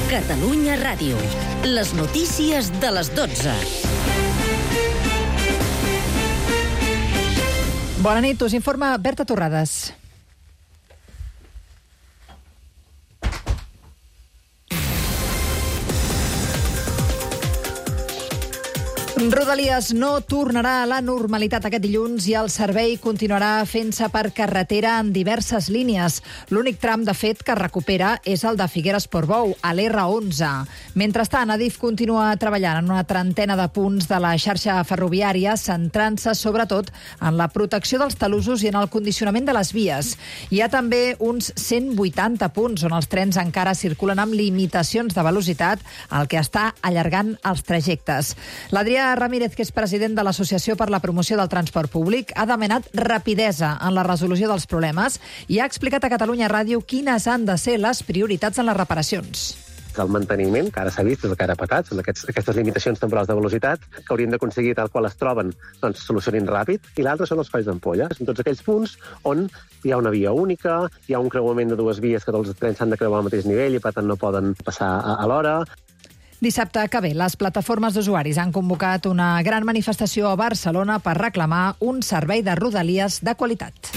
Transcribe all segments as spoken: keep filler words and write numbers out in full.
Catalunya Ràdio. Les notícies de les dotze. Bona nit, us informa Berta Torrades. Rodalies no tornarà a la normalitat aquest dilluns i el servei continuarà fent-se per carretera en diverses línies. L'únic tram, de fet, que recupera és el de Figueres-Portbou, a l'erre onze. Mentrestant, Adif continua treballant en una trentena de punts de la xarxa ferroviària, centrant-se sobretot en la protecció dels talussos i en el condicionament de les vies. Hi ha també uns cent vuitanta punts on els trens encara circulen amb limitacions de velocitat, el que està allargant els trajectes. L'Adrià Ramírez, que és president de l'Associació per la Promoció del Transport Públic, ha demanat rapidesa en la resolució dels problemes i ha explicat a Catalunya Ràdio quines han de ser les prioritats en les reparacions. El manteniment, que ara s'ha vist, és el que ara ha patat, són aquests, aquestes limitacions temporals de velocitat que haurien d'aconseguir tal qual es troben, doncs solucionin ràpid, i l'altre són els colls d'ampolla. Són tots aquells punts on hi ha una via única, hi ha un creuament de dues vies que els trens s'han de creuar al mateix nivell i per tant no poden passar a, a l'hora. Dissabte que ve, les plataformes d'usuaris han convocat una gran manifestació a Barcelona per reclamar un servei de Rodalies de qualitat.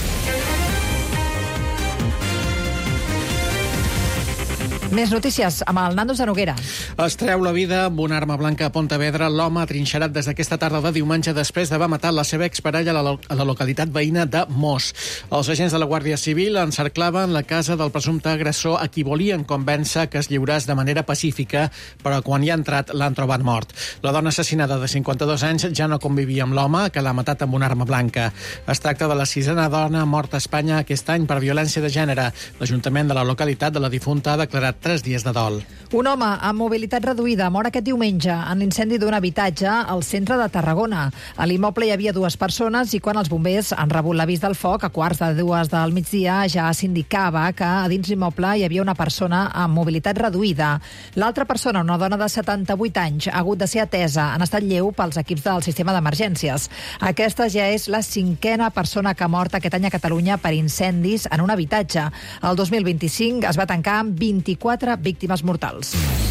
Més notícies amb el Nando Zanoguera. Es treu la vida amb una arma blanca a Pontevedra l'home atrinxerat des d'aquesta tarda de diumenge després d'haver matat la seva exparella a la, a la localitat veïna de Mos. Els agents de la Guàrdia Civil encerclaven la casa del presumpte agressor a qui volien convèncer que es lliurés de manera pacífica, però quan hi ha entrat l'han trobat mort. La dona assassinada de cinquanta-dos anys ja no convivia amb l'home que l'ha matat amb una arma blanca. Es tracta de la sisena dona morta a Espanya aquest any per violència de gènere. L'Ajuntament de la localitat de la difunta ha declarat tres dies de dol. Un home amb mobilitat reduïda mor aquest diumenge en l'incendi d'un habitatge al centre de Tarragona. A l'immoble hi havia dues persones i quan els bombers han rebut l'avís del foc a quarts de dues del migdia ja s'indicava que a dins l'immoble hi havia una persona amb mobilitat reduïda. L'altra persona, una dona de setanta-vuit anys, ha hagut de ser atesa en estat lleu pels equips del sistema d'emergències. Aquesta ja és la cinquena persona que ha mort aquest any a Catalunya per incendis en un habitatge. El dos mil vint-i-cinc es va tancar amb vint-i-quatre víctimes mortals.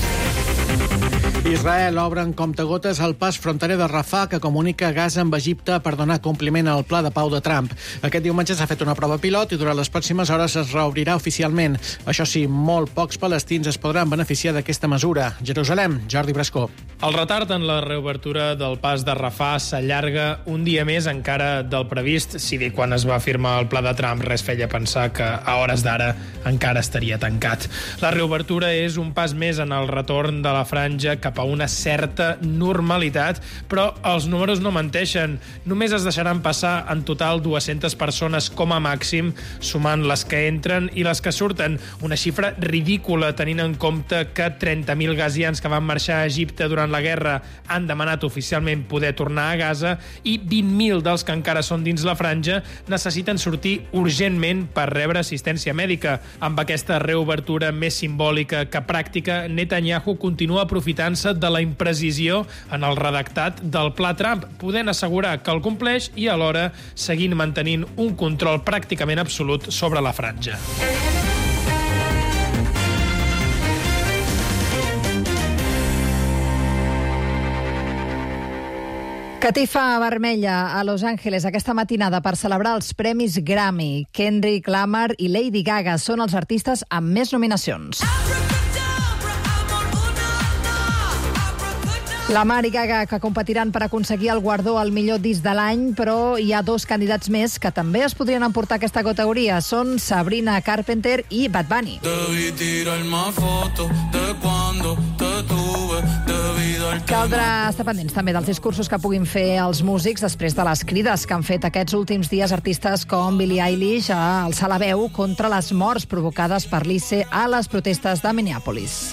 Israel obre en comptagotes el pas fronterer de Rafah que comunica Gaza amb Egipte per donar compliment al pla de pau de Trump. Aquest diumenge s'ha fet una prova pilot i durant les pròximes hores es reobrirà oficialment. Això sí, molt pocs palestins es podran beneficiar d'aquesta mesura. Jerusalem, Jordi Brascó. El retard en la reobertura del pas de Rafah s'allarga un dia més encara del previst, si bé quan es va firmar el pla de Trump res feia pensar que a hores d'ara encara estaria tancat. La reobertura és un pas més en el retorn de la franja cap a una certa normalitat, però els números no menteixen. Només es deixaran passar en total dues-centes persones com a màxim, sumant les que entren i les que surten. Una xifra ridícula tenint en compte que trenta mil gazians que van marxar a Egipte durant la guerra han demanat oficialment poder tornar a Gaza i vint mil dels que encara són dins la franja necessiten sortir urgentment per rebre assistència mèdica. Amb aquesta reobertura més simbòlica que pràctica, Netanyahu continua aprofitant-se de la imprecisió en el redactat del pla Trump, podent assegurar que el compleix i alhora seguint mantenint un control pràcticament absolut sobre la franja. Catifa vermella a Los Angeles aquesta matinada per celebrar els premis Grammy. Kendrick Lamar i Lady Gaga són els artistes amb més nominacions. Lamar i Gaga, que competiran per aconseguir el guardó al millor disc de l'any, però hi ha dos candidats més que també es podrien emportar aquesta categoria. Són Sabrina Carpenter i Bad Bunny. Caldrà estar pendents també dels discursos que puguin fer els músics després de les crides que han fet aquests últims dies artistes com Billie Eilish a alçar la veu contra les morts provocades per l'I C E a les protestes de Minneapolis.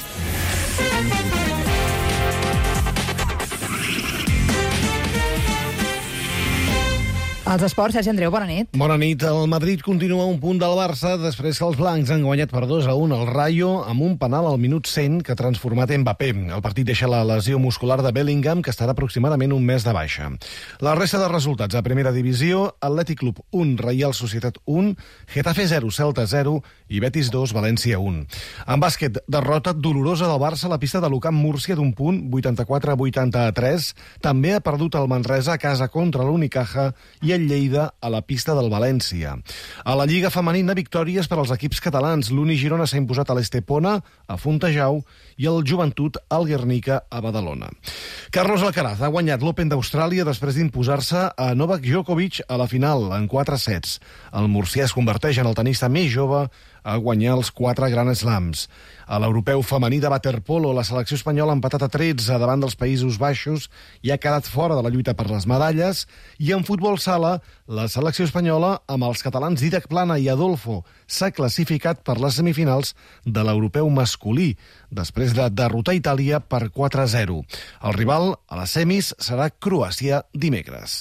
Els esports, Sergi Andreu, bona nit. Bona nit. El Madrid continua a un punt del Barça després que els blancs han guanyat per dos a un al Rayo amb un penal al minut cent que ha transformat Mbappé. El partit deixa la lesió muscular de Bellingham, que estarà aproximadament un mes de baixa. La resta de resultats a primera divisió: Atlètic Club un, Reial Societat un, Getafe zero, Celta zero i Betis dos, València un. En bàsquet, derrota dolorosa del Barça a la pista de l'U Camp Múrcia d'un punt, vuitanta-quatre a vuitanta-tres. També ha perdut el Manresa a casa contra l'Unicaja i el Lleida a la pista del València. A la Lliga Femenina, victòries per als equips catalans. L'Uni Girona s'ha imposat a l'Estepona, a Fontejau, i el Joventut al Guernica, a Badalona. Carlos Alcaraz ha guanyat l'Open d'Austràlia després d'imposar-se a Novak Djokovic a la final, en quatre sets. El murcià es converteix en el tenista més jove a guanyar els quatre Grand Slams. A l'europeu femení de waterpolo, la selecció espanyola ha empatat a tretze davant dels Països Baixos i ha quedat fora de la lluita per les medalles. I en futbol sala, la selecció espanyola, amb els catalans Dídac Plana i Adolfo, s'ha classificat per les semifinals de l'europeu masculí, després de derrotar Itàlia per quatre a zero. El rival a les semis serà Croàcia dimecres.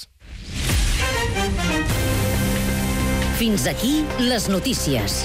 Fins aquí les notícies.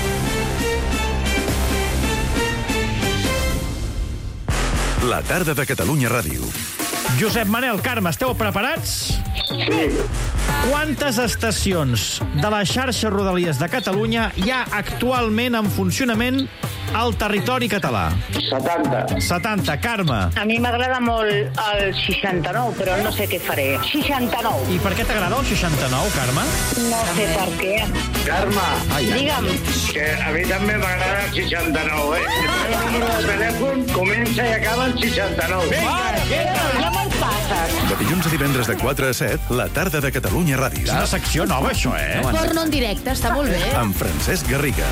La tarda de Catalunya Ràdio. Josep Manel, Carme, esteu preparats? Sí. Quantes estacions de la xarxa Rodalies de Catalunya hi ha actualment en funcionament al territori català? setanta. setanta. Carme. A mi m'agrada molt el seixanta-nou, però no sé què faré. seixanta-nou. I per què t'agrada el seixanta-nou, Carme? No sé per què. Carme. Ai, ai. Digue'm. Que a mi també m'agrada el seixanta-nou, eh? El telèfon comença i acaba en seixanta-nou. No me'n passes. De dilluns a divendres de quatre a set, la tarda de Catalunya Ràdio. És una secció nova, això, eh? Porno en directe, està molt bé. Amb Francesc Garriga.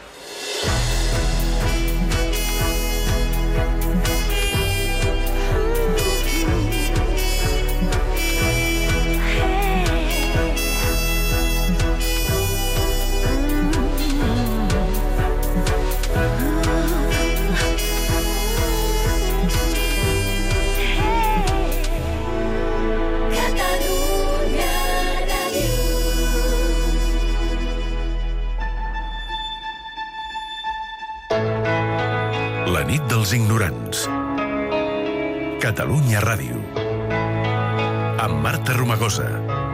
La nit dels ignorants. Catalunya Ràdio. Amb Marta Romagosa.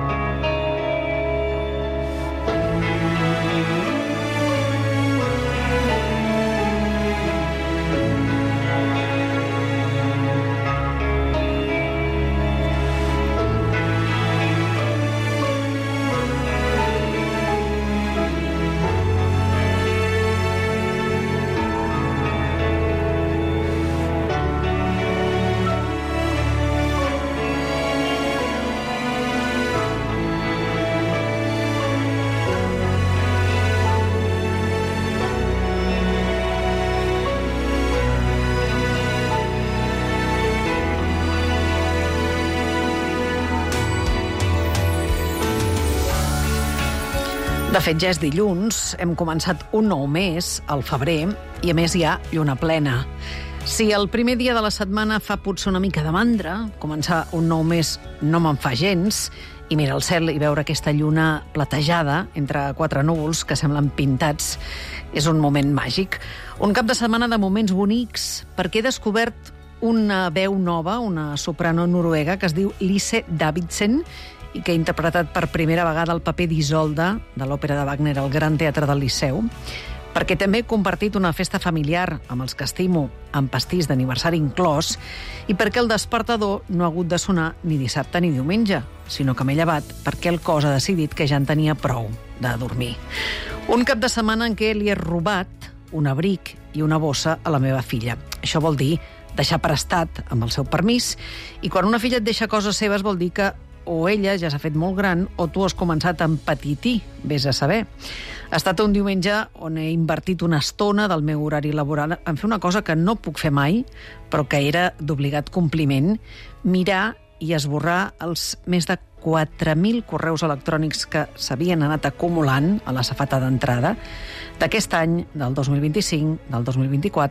De fet, ja és dilluns, hem començat un nou mes, al febrer, i a més hi ha lluna plena. Si el primer dia de la setmana fa potser una mica de mandra, començar un nou mes no me'n fa gens, i mirar el cel i veure aquesta lluna platejada entre quatre núvols que semblen pintats, és un moment màgic. Un cap de setmana de moments bonics, perquè he descobert una veu nova, una soprano noruega que es diu Lise Davidsen, i que ha interpretat per primera vegada el paper d'Isolda de l'òpera de Wagner al Gran Teatre del Liceu, perquè també he compartit una festa familiar amb els que estimo, amb pastís d'aniversari inclòs, i perquè el despertador no ha hagut de sonar ni dissabte ni diumenge, sinó que m'he llevat perquè el cos ha decidit que ja en tenia prou de dormir. Un cap de setmana en què li he robat un abric i una bossa a la meva filla. Això vol dir deixar prestat amb el seu permís, i quan una filla et deixa coses seves vol dir que o ella ja s'ha fet molt gran o tu has començat a empetitir, vés a saber. Ha estat un diumenge on he invertit una estona del meu horari laboral en fer una cosa que no puc fer mai, però que era d'obligat compliment, mirar i esborrar els més de quatre mil correus electrònics que s'havien anat acumulant a la safata d'entrada d'aquest any, del dos mil vint-i-cinc, del dos mil vint-i-quatre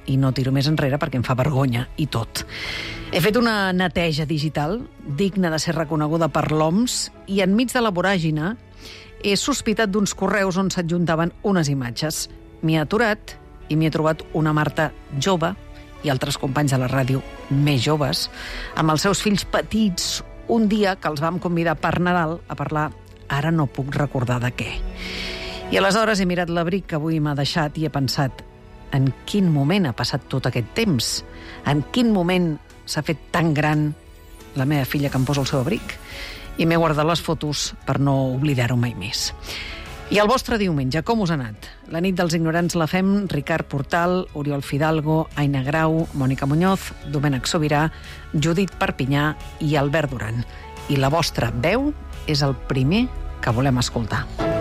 i no tiro més enrere perquè em fa vergonya i tot. He fet una neteja digital digna de ser reconeguda per l'O M S i enmig de la voràgina he sospitat d'uns correus on s'adjuntaven unes imatges. M'hi he aturat i m'hi he trobat una Marta jove i altres companys de la ràdio més joves, amb els seus fills petits, un dia que els vam convidar per Nadal a parlar, ara no puc recordar de què. I aleshores he mirat l'abric que avui m'ha deixat i he pensat, en quin moment ha passat tot aquest temps? En quin moment s'ha fet tan gran la meva filla que em posa el seu abric? I m'he guardat les fotos per no oblidar-ho mai més. I el vostre diumenge, com us ha anat? La nit dels ignorants la fem Ricard Portal, Oriol Fidalgo, Aina Grau, Mònica Muñoz, Domènec Sobirà, Judit Perpinyà i Albert Duran. I la vostra veu és el primer que volem escoltar.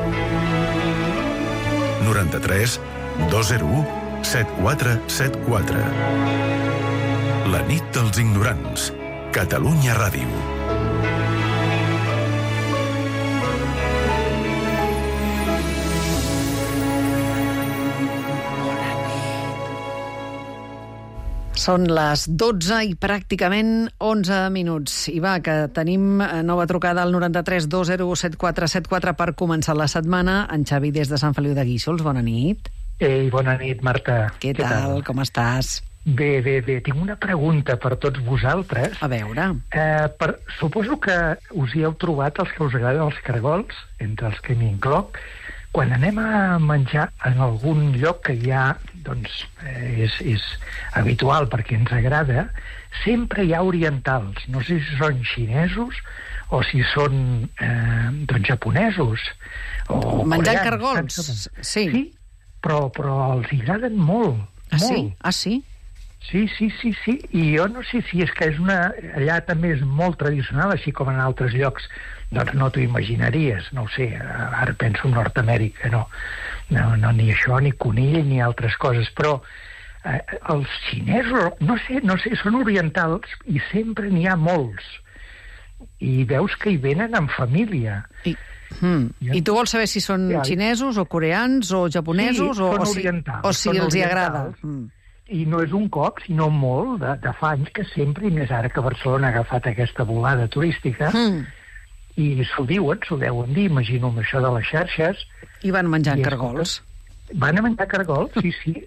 noranta-tres dos zero u set quatre set quatre. La nit dels ignorants. Catalunya Ràdio. Són les dotze i pràcticament onze minuts. I va, que tenim nova trucada al noranta-tres dos zero u set quatre set quatre per començar la setmana. En Xavi des de Sant Feliu de Guíxols, bona nit. Ei, bona nit, Marta. Què, Què tal? tal? Com estàs? Bé, bé, bé. Tinc una pregunta per tots vosaltres. A veure. Eh, per, suposo que us hi heu trobat els que us agraden els caragols, entre els que m'incloc. Quan anem a menjar en algun lloc que ja doncs, eh, és, és habitual perquè ens agrada, sempre hi ha orientals. No sé si són xinesos o si són eh, doncs, japonesos. O menjant coreans, cargols, sí. Sí, però, però els agraden molt. Ah, molt. sí? Ah, sí? Sí, sí, sí, sí. I jo no sé si és que és una... allà també és molt tradicional, així com en altres llocs. Doncs no t'ho imaginaries, no ho sé, ara penso en Nord-Amèrica, no. No, no, ni això, ni conill, ni altres coses, però eh, els xinesos, no sé, no sé, són orientals i sempre n'hi ha molts. I veus que hi venen en família. I, hmm. I tu vols saber si són ja, xinesos o coreans o japonesos? Sí, o, són o si, orientals. O si són els hi orientals. agrada. Hmm. I no és un cop, sinó molt, de, de fa anys que sempre, i més ara que Barcelona ha agafat aquesta volada turística, mm. i s'ho diuen, s'ho deuen dir, imagino amb això de les xarxes. I van menjant cargols. Van a menjar cargols, sí, sí.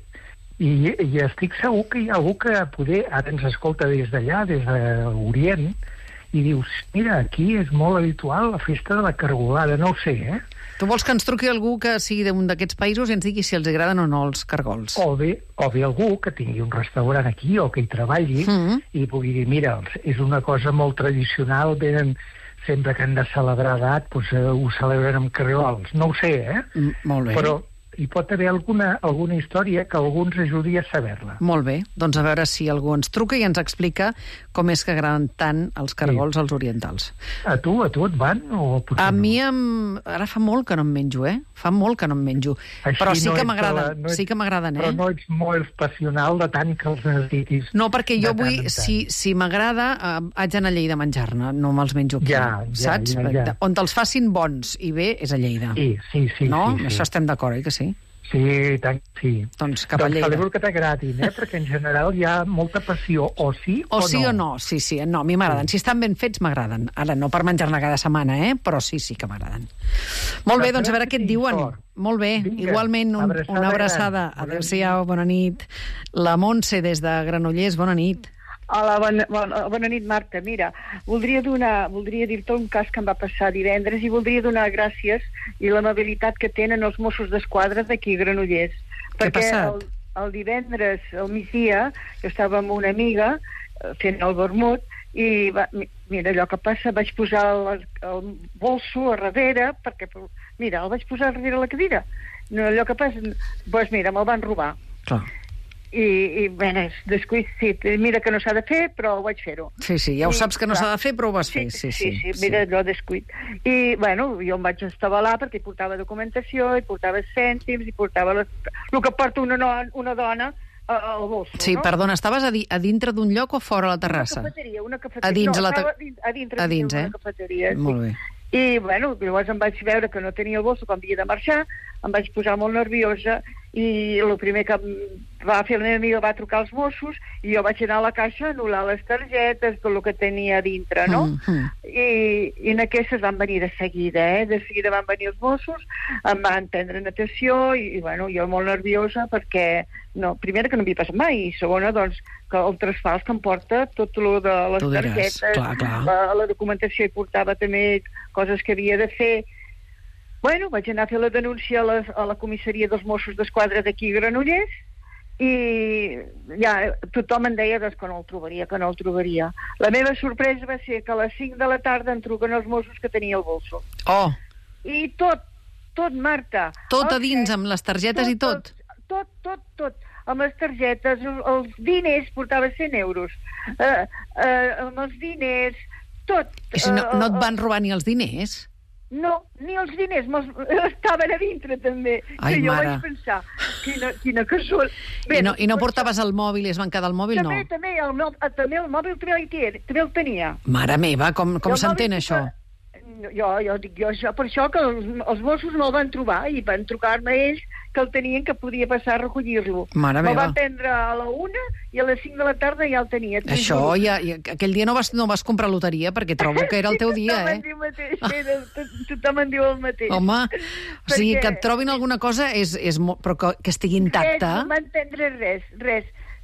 I, I estic segur que hi ha algú que poder, ara ens escolta des d'allà, des d'Orient, i dius, mira, aquí és molt habitual la festa de la cargolada, no ho sé, eh? Tu vols que ens truqui algú que sigui d'un d'aquests països i ens digui si els agraden o no els cargols? O bé, o bé algú que tingui un restaurant aquí o que hi treballi mm-hmm. i pugui dir, mira, és una cosa molt tradicional, venen sempre que han de celebrar edat, doncs, eh, ho celebren amb cargols. No ho sé, eh? Mm, molt bé. Però hi pot haver alguna, alguna història que algú ens ajudi a saber-la. Molt bé, doncs a veure si algú ens truca i ens explica com és que agraden tant els cargols sí. als orientals. A tu, a tu et van? O a no? mi, em... ara fa molt que no em menjo, eh? Fa molt que no em menjo. Així però sí no que m'agraden, no sí que m'agraden, eh? Però no ets molt passional de tant que els necessitis. No, perquè jo vull, si, si m'agrada, eh, haig d'anar a Lleida a menjar-ne, no me'ls menjo aquí, ja, ja, saps? Ja, ja. On te'ls facin bons i bé és a Lleida. Sí, sí, sí. No? Sí, sí. Això estem d'acord, oi que sí? Sí, tant, sí. Doncs cap a doncs Lleida. Celebro que t'agradin, eh? Perquè en general hi ha molta passió, o sí o, o no. O sí o no, sí, sí. No, a mi m'agraden. Sí. Si estan ben fets, m'agraden. Ara, no per menjar-ne cada setmana, eh? Però sí, sí que m'agraden. Molt bé, doncs a veure què et diuen. Molt bé, Vinga, igualment un, abraçada una abraçada. Adéu-siau, bona nit. La Montse, des de Granollers, bona nit. Hola, bona, bona, bona nit, Marta. Mira, voldria donar, voldria dir-te un cas que em va passar divendres i voldria donar gràcies i l'amabilitat que tenen els Mossos d'Esquadra d'aquí a Granollers. Què ha passat? El, el divendres, al migdia, jo estava amb una amiga fent el vermut i, va, mira, allò que passa, vaig posar el, el bolso a darrere, perquè, mira, el vaig posar a darrere la cadira. No, allò que passa, doncs mira, me'l van robar. Clar. I, i bé, descuit, sí, mira que no s'ha de fer, però ho vaig fer-ho. Sí, sí, ja ho I, saps que no s'ha de fer, però ho vas sí, fer. Sí, sí, sí, sí, mira, allò descuit. I, bueno, jo em vaig estabalar perquè hi portava documentació, hi portava cèntims, hi portava les... el que porta una, no, una dona al bolso, sí, no? Perdona, estaves a, di a dintre d'un lloc o fora a la terrassa? Una cafeteria, una cafeteria. A dins, no, la ta... a dins, a dins, a dins eh? Una cafeteria, sí. Molt bé. I, bueno, llavors em vaig veure que no tenia el bolso quan havia de marxar, em vaig posar molt nerviosa i el primer que va fer la meva amiga va trucar als Mossos i jo vaig anar a la caixa a anul·lar les targetes, tot el que tenia a dintre, no? Mm-hmm. I, i en aquestes van venir de seguida, eh? De seguida van venir els Mossos, em van prendre natació i, i bueno, jo molt nerviosa perquè, no, primera, que no m'havia passat mai, i segona, doncs, que el trasfals que em porta tot el de les tu diràs, targetes, clar, clar. La, la documentació hi portava també coses que havia de fer. Bueno, vaig anar a fer la denúncia a la, a la comissaria dels Mossos d'Esquadra d'aquí a Granollers i ja tothom em deia doncs, que no el trobaria, que no el trobaria. La meva sorpresa va ser que a les cinc de la tarda em truquen els Mossos que tenia el bolso. Oh! I tot, tot, Marta. Tot a dins, amb les targetes tot, i tot? Tot, tot, tot. Amb les targetes, els diners, portava cent euros. Uh, uh, amb els diners, tot. I si no, no et van robar ni els diners? No, ni els diners, estaven a dintre també. Ai, que jo mare. vaig pensar, quina, quina casual. I no, i no portaves el mòbil i es van quedar el mòbil, també, no? També, el, també el mòbil també el, tenia, també el tenia. Mare meva, com, com s'entén mòbil, això? Jo, jo dic, jo, això, per això que els, els Mossos no el van trobar i van trucar-me ells que el tenien, que podia passar a recollir-lo. Mare meva. El van prendre a la una i a les cinc de la tarda ja el tenia. Això, ja, ja, aquell dia no vas, no vas comprar loteria perquè trobo que era el teu dia, eh? Tothom en diu mateix, era, tothom en diu el mateix. Home, o sigui, que et trobin alguna cosa és, és molt, però que, que estigui intacta. Res, no van prendre res, res.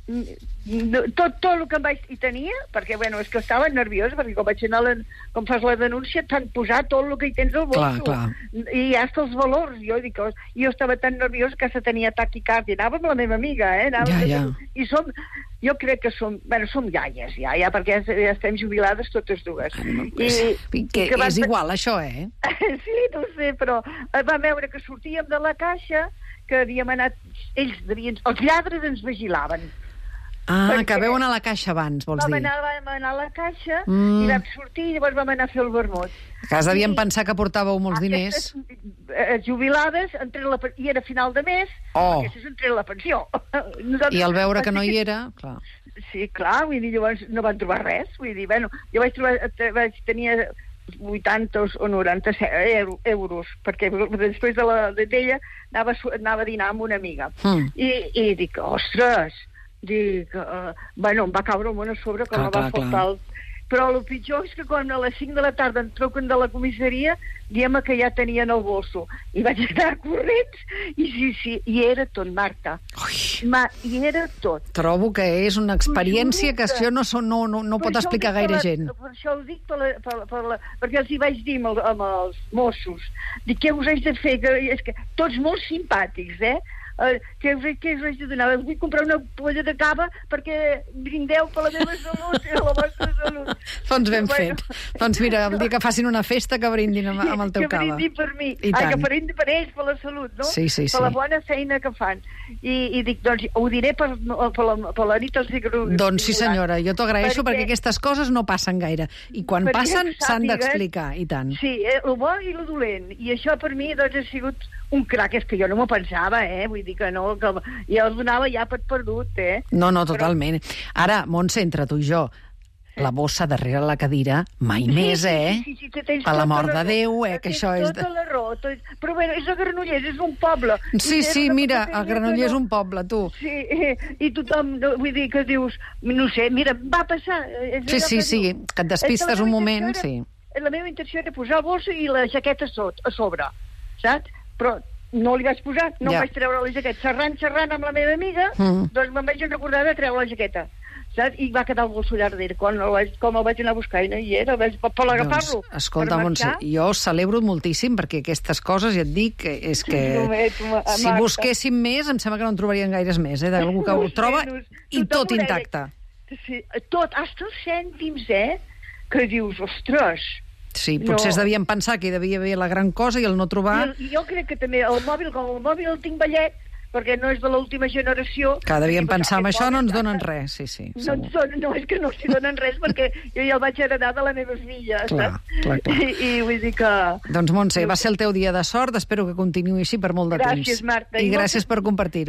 Tot, tot el que em vaig... I tenia, perquè, bueno, és que estava nerviosa, perquè com vaig anar, la, com fas la denúncia, t'han posat tot el que hi tens al bolso. Clar, clar. I hasta els valors. Jo, dic, jo estava tan nerviosa que se tenia taquicàrdia. Anava amb la meva amiga, eh? Anava ja, ja. I som... Jo crec que som... Bueno, som iaies, ja, ja, perquè ja estem jubilades totes dues. Ai, I, I que, que van... és igual, això, eh? Sí, no sé, però vam veure que sortíem de la caixa, que havíem anat... Ells devien... Els lladres ens vigilaven. Ah, perquè que veu anar a la caixa abans, vols vam dir? Anar, vam anar a la caixa mm. i vam sortir i llavors vam anar a fer el vermut. A casa devien I... pensar que portàveu molts aquestes, diners. Eh, jubilades, entre la, i era final de mes, oh. aquestes entre la pensió. Nosaltres, I al veure que no hi era, clar. Sí, clar, vull dir, llavors no van trobar res. Vull dir, bueno, jo vaig trobar, vaig tenir vuitanta o noranta euros, perquè després de la d'ella anava, anava a dinar amb una amiga. Mm. I, I dic, ostres, dic, uh, bueno, em va caure el món a sobre, que clar, no va faltar el... Però el pitjor és que quan a les cinc de la tarda em truquen de la comissaria, diem que ja tenien el bolso. I vaig anar corrents, i sí, sí, i era tot, Marta. Ma, I era tot. Trobo que és una experiència que això no, no, no, no pot explicar gaire la, gent. Per això ho dic, per la, per, per la, perquè els hi vaig dir amb, el, amb els Mossos. Dic, què us haig de fer? Que, és que tots molt simpàtics, eh? Uh, què, què us haig de donar? Us vull comprar una polla de cava perquè brindeu per la meva salut i la vostra salut. Doncs ben bueno. fet. Doncs mira, el dia que facin una festa que brindin amb, amb el teu que cava. Que brindin per mi. I Ai, tant. que brindin per ells, per la salut, no? Sí, sí, sí. Per la bona feina que fan. I, i dic, doncs, ho diré per, per, la, per la nit als ignorants. Doncs sí, senyora, jo t'ho agraeixo perquè... perquè aquestes coses no passen gaire. I quan passen s'han d'explicar, i tant. Sí, eh, el bo i el dolent. I això per mi, doncs, ha sigut un crac, és que jo no m'ho pensava, eh? Vull dir que no, que ja el donava ja per perdut, eh? No, no, totalment. Però... Ara, Montse, entre tu i jo, la bossa darrere la cadira, mai sí, més, eh? Sí, sí, sí, sí, per l'amor de Déu, eh? Que això és... Tota la raó, tot... Però bé, és a Granollers, és un poble. Sí, sí, mira, a Granollers és un poble, tu. Sí, i tothom, vull dir, que dius, no sé, mira, va passar... Sí, sí, sí, que et despistes un moment, era, sí. La meva intenció era posar el bolso i la jaqueta a sobre, saps? Però no li vaig posar, no ja. vaig treure la jaqueta. Xerrant, xerrant amb la meva amiga, mm. doncs me'n vaig recordar de treure la jaqueta. Saps? I va quedar el bolso allà darrere. Quan el vaig, com el vaig anar a buscar i no hi era, vaig, per, per agafar-lo. Doncs, escolta, Montse, jo celebro moltíssim perquè aquestes coses, ja et dic, és que Només, si busquéssim més, em sembla que no en trobarien gaires més, eh? D'algú que ho troba i tot intacte. Sí, tot, hasta els cèntims, eh? Que dius, ostres... Sí, potser no. es devien pensar que hi devia haver la gran cosa i el no trobar... I jo crec que també el mòbil, com el mòbil el tinc vellet, perquè no és de l'última generació... Que devien pensar, amb això no ens donen res, sí, sí. No, donen, no, és que no s'hi donen res, perquè jo ja el vaig heredar de la meva filla, clar, saps? Clar, clar. I, I vull dir que... Doncs, Montse, va ser el teu dia de sort, espero que continuï així per molt de gràcies, temps. Marta. I, I gràcies moltes... per compartir-ho.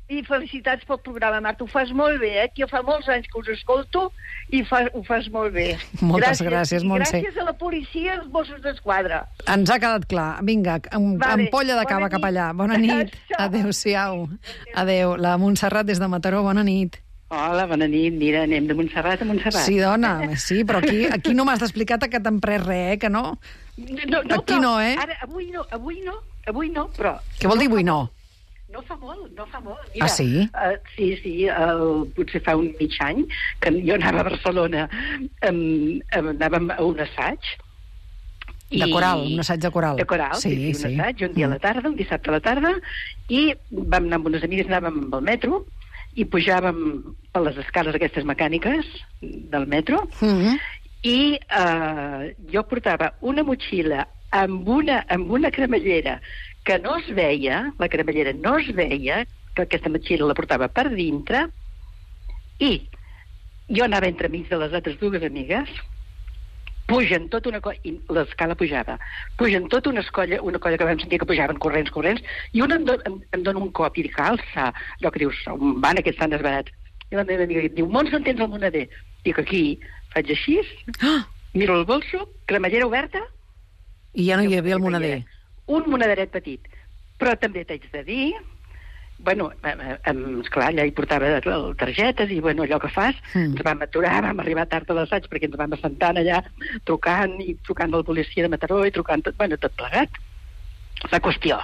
I felicitats pel programa, Marta. Ho fas molt bé, eh? Que jo fa molts anys que us escolto i fa, ho fas molt bé. Moltes gràcies, gràcies Montse. I gràcies a la policia i als Mossos d'Esquadra. Ens ha quedat clar. Vinga, amb vale. ampolla de cava cap allà. Bona nit. Adéu-siau. Adéu. La Montserrat des de Mataró, bona nit. Hola, bona nit. Mira, anem de Montserrat a Montserrat. Sí, dona, sí, però aquí, aquí no m'has d'explicar que t'han pres res, eh, que no? No, no, aquí però, no, eh? Ara, avui no, avui no, avui no, però... Què vol dir avui no? No fa molt, no fa molt. Mira, ah, sí? Uh, sí, sí, uh, potser fa un mig any, que jo anava a Barcelona, um, anàvem a un assaig. De i... coral, un assaig de coral. De coral, sí, sí, sí un sí. assaig, un dia a la tarda, un dissabte a la tarda, i vam anar amb unes amigues, anàvem amb el metro, i pujàvem per les escales aquestes mecàniques del metro, mm-hmm. i uh, jo portava una motxilla amb una, amb una cremallera que no es veia, la cremallera no es veia, que aquesta motxilla la portava per dintre, i jo anava entremig de les altres dues amigues, pugen tota una colla, i l'escala pujava, pugen tota una colla, una colla que vam sentir que pujaven corrents, corrents, i una em, do, em, em dona un cop i dic, alça, allò que dius, on van aquests tan desbarats? I la meva amiga diu, Mons, on tens el moneder? Dic, aquí, faig així, ah! miro el bolso, cremallera oberta, i ja no hi havia el moneder. Un monederet petit. Però també t'haig de dir, bueno, esclar, allà hi portava targetes i, bueno, allò que fas, mm. ens vam aturar, vam arribar tard a l'assaig perquè ens vam assentant allà, trucant i trucant a la policia de Mataró i trucant, tot, bueno, tot plegat. La qüestió,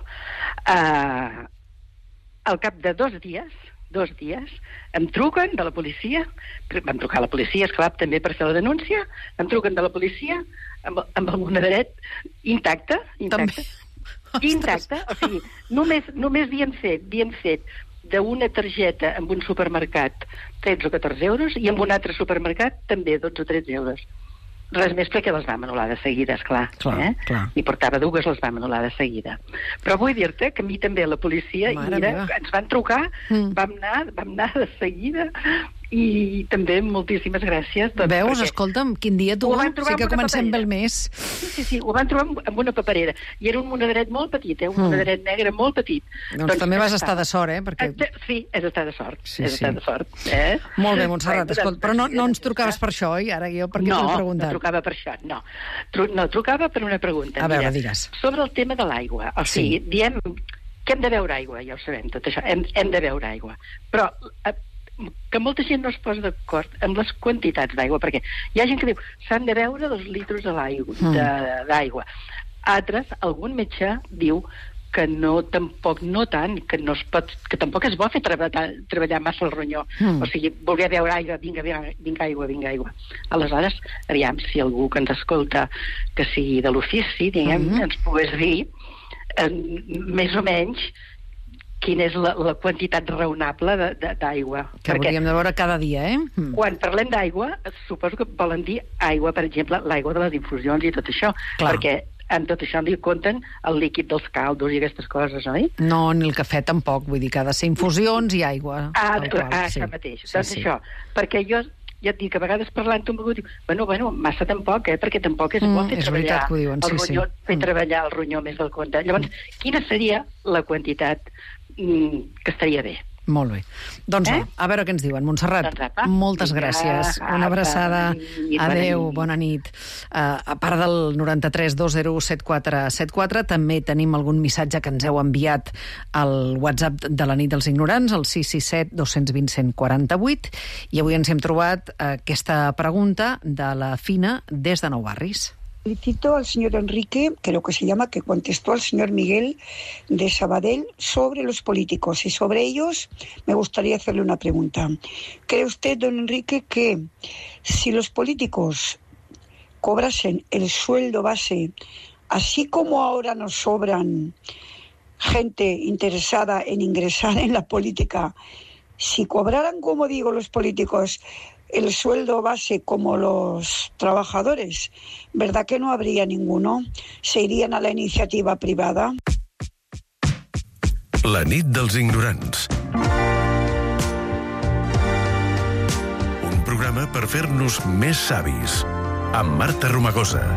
uh, al cap de dos dies, dos dies, em truquen de la policia, vam trucar a la policia, esclar, també per fer la denúncia, em truquen de la policia amb, amb el monederet intacte, intacte, intacte, o sigui, només, només havien fet, havien fet d'una targeta amb un supermercat tretze o catorze euros i amb un altre supermercat també dotze o tretze euros. Res més perquè les vam anul·lar de seguida, esclar. Clar, eh? clar. Ni portava dues, les vam anul·lar de seguida. Però vull dir-te que a mi també la policia Mare mira, meva. ens van trucar, mm. vam, anar, vam anar de seguida i també moltíssimes gràcies. Doncs, Veus, perquè... escolta'm, quin dia tu, sí que comencem bé el mes. Sí, sí, sí, ho van trobar amb, amb una paperera. I era un monederet molt petit, eh? un Mm. monederet negre molt petit. Doncs, doncs també vas estar de sort, eh? Perquè... Sí, és estar de sort. Sí, és sí. estar de sort. Eh? Molt bé, Montserrat, escolta, però no, no ens trucaves per això, oi? Ara jo, perquè no, t'ho he preguntat. no trucava per això, no. Tru no, trucava per una pregunta. A veure, Mira, digues. sobre el tema de l'aigua. O sigui, Sí. diem que hem de beure aigua, ja ho sabem, tot això. Hem, hem de beure aigua. Però eh, que molta gent no es posa d'acord amb les quantitats d'aigua, perquè hi ha gent que diu s'han de beure dos litres d'aigua. Mm. d'aigua. Altres, algun metge diu que no, tampoc, no tant, que, no es pot, que tampoc és bo fer treballar, treballar massa el ronyó. Mm. O sigui, voler beure aigua, vinga, vinga, vinga aigua, vinga aigua. Aleshores, aviam, si algú que ens escolta que sigui de l'ofici, diguem, Mm-hmm. ens pogués dir eh, més o menys quina és la, la quantitat raonable d'aigua. Que Perquè hauríem de veure cada dia, eh? Mm. Quan parlem d'aigua, suposo que volen dir aigua, per exemple, l'aigua de les infusions i tot això, Clar. perquè en tot això li compten el líquid dels caldos i aquestes coses, oi? No, ni el cafè tampoc, vull dir que ha de ser infusions i aigua. Ah, tal qual, ah sí. això mateix. Sí, doncs sí. això, perquè jo ja et dic que a vegades parlant amb algú dic, bueno, bueno, massa tampoc, eh, perquè tampoc és bo Mm, fer és treballar veritat que ho diuen, el sí, sí. ronyó, fer Mm. treballar el ronyó més del compte. Llavors, quina seria la quantitat mm, que estaria bé? Molt bé. Doncs Eh? va, a veure què ens diuen. Montserrat, Doncs apa. moltes Vinga, gràcies. apa, Una abraçada. bona nit, bona Adéu, nit. bona nit. Uh, a part del noranta-tres dos zero u setanta quatre setanta quatre, també tenim algun missatge que ens heu enviat al WhatsApp de la nit dels ignorants, el sis sis set dos dos zero cent quaranta vuit, i avui ens hem trobat aquesta pregunta de la Fina des de Nou Barris. Felicito al señor Enrique, creo que se llama, que contestó al señor Miguel de Sabadell sobre los políticos. Y sobre ellos me gustaría hacerle una pregunta. ¿Cree usted, don Enrique, que si los políticos cobrasen el sueldo base, así como ahora nos sobran gente interesada en ingresar en la política, si cobraran, como digo, los políticos el sueldo base como los trabajadores, ¿verdad que no habría ninguno? ¿Se irían a la iniciativa privada? La nit dels ignorants. Un programa per fer-nos més savis. Amb Marta Romagosa.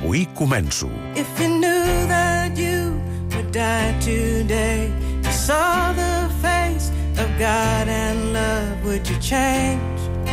Avui començo. If you knew that you would die today, you saw the face of God and love, would you change?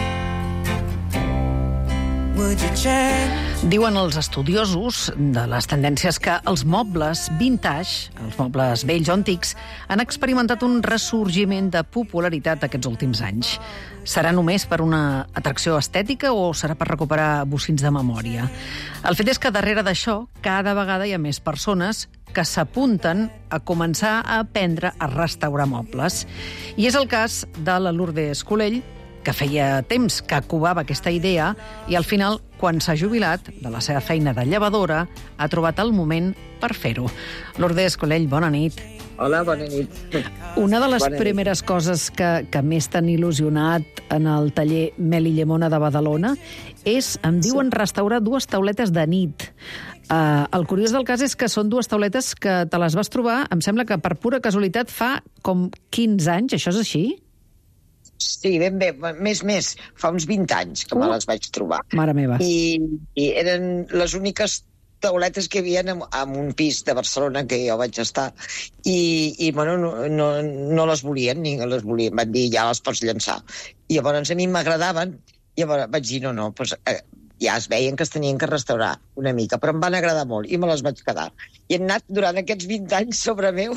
Would you change? Diuen els estudiosos de les tendències que els mobles vintage, els mobles vells o antics, han experimentat un ressorgiment de popularitat aquests últims anys. Serà només per una atracció estètica o serà per recuperar bocins de memòria? El fet és que darrere d'això cada vegada hi ha més persones que s'apunten a començar a aprendre a restaurar mobles. I és el cas de la Lourdes Colell, que feia temps que covava aquesta idea i al final, quan s'ha jubilat de la seva feina de llevadora, ha trobat el moment per fer-ho. Lourdes Colell, bona nit. Hola, bona nit. Una de les bona primeres nit. coses que, que més t'han il·lusionat en el taller Meli Llemona de Badalona és, em diuen, restaurar dues tauletes de nit. Uh, el curiós del cas és que són dues tauletes que te les vas trobar, em sembla que per pura casualitat, fa com quinze anys, això és així? Sí, ben bé, més, més, fa uns vint anys que uh, me les vaig trobar. Mare meva. I, i eren les úniques tauletes que hi havia en, en un pis de Barcelona que jo vaig estar i, i bueno, no, no, no les volien, ni les volien, van dir ja les pots llançar. I llavors a mi m'agradaven i llavors vaig dir no, no, doncs, eh, ja es veien que es tenien que restaurar una mica, però em van agradar molt i me les vaig quedar. I hem anat durant aquests vint anys sobre meu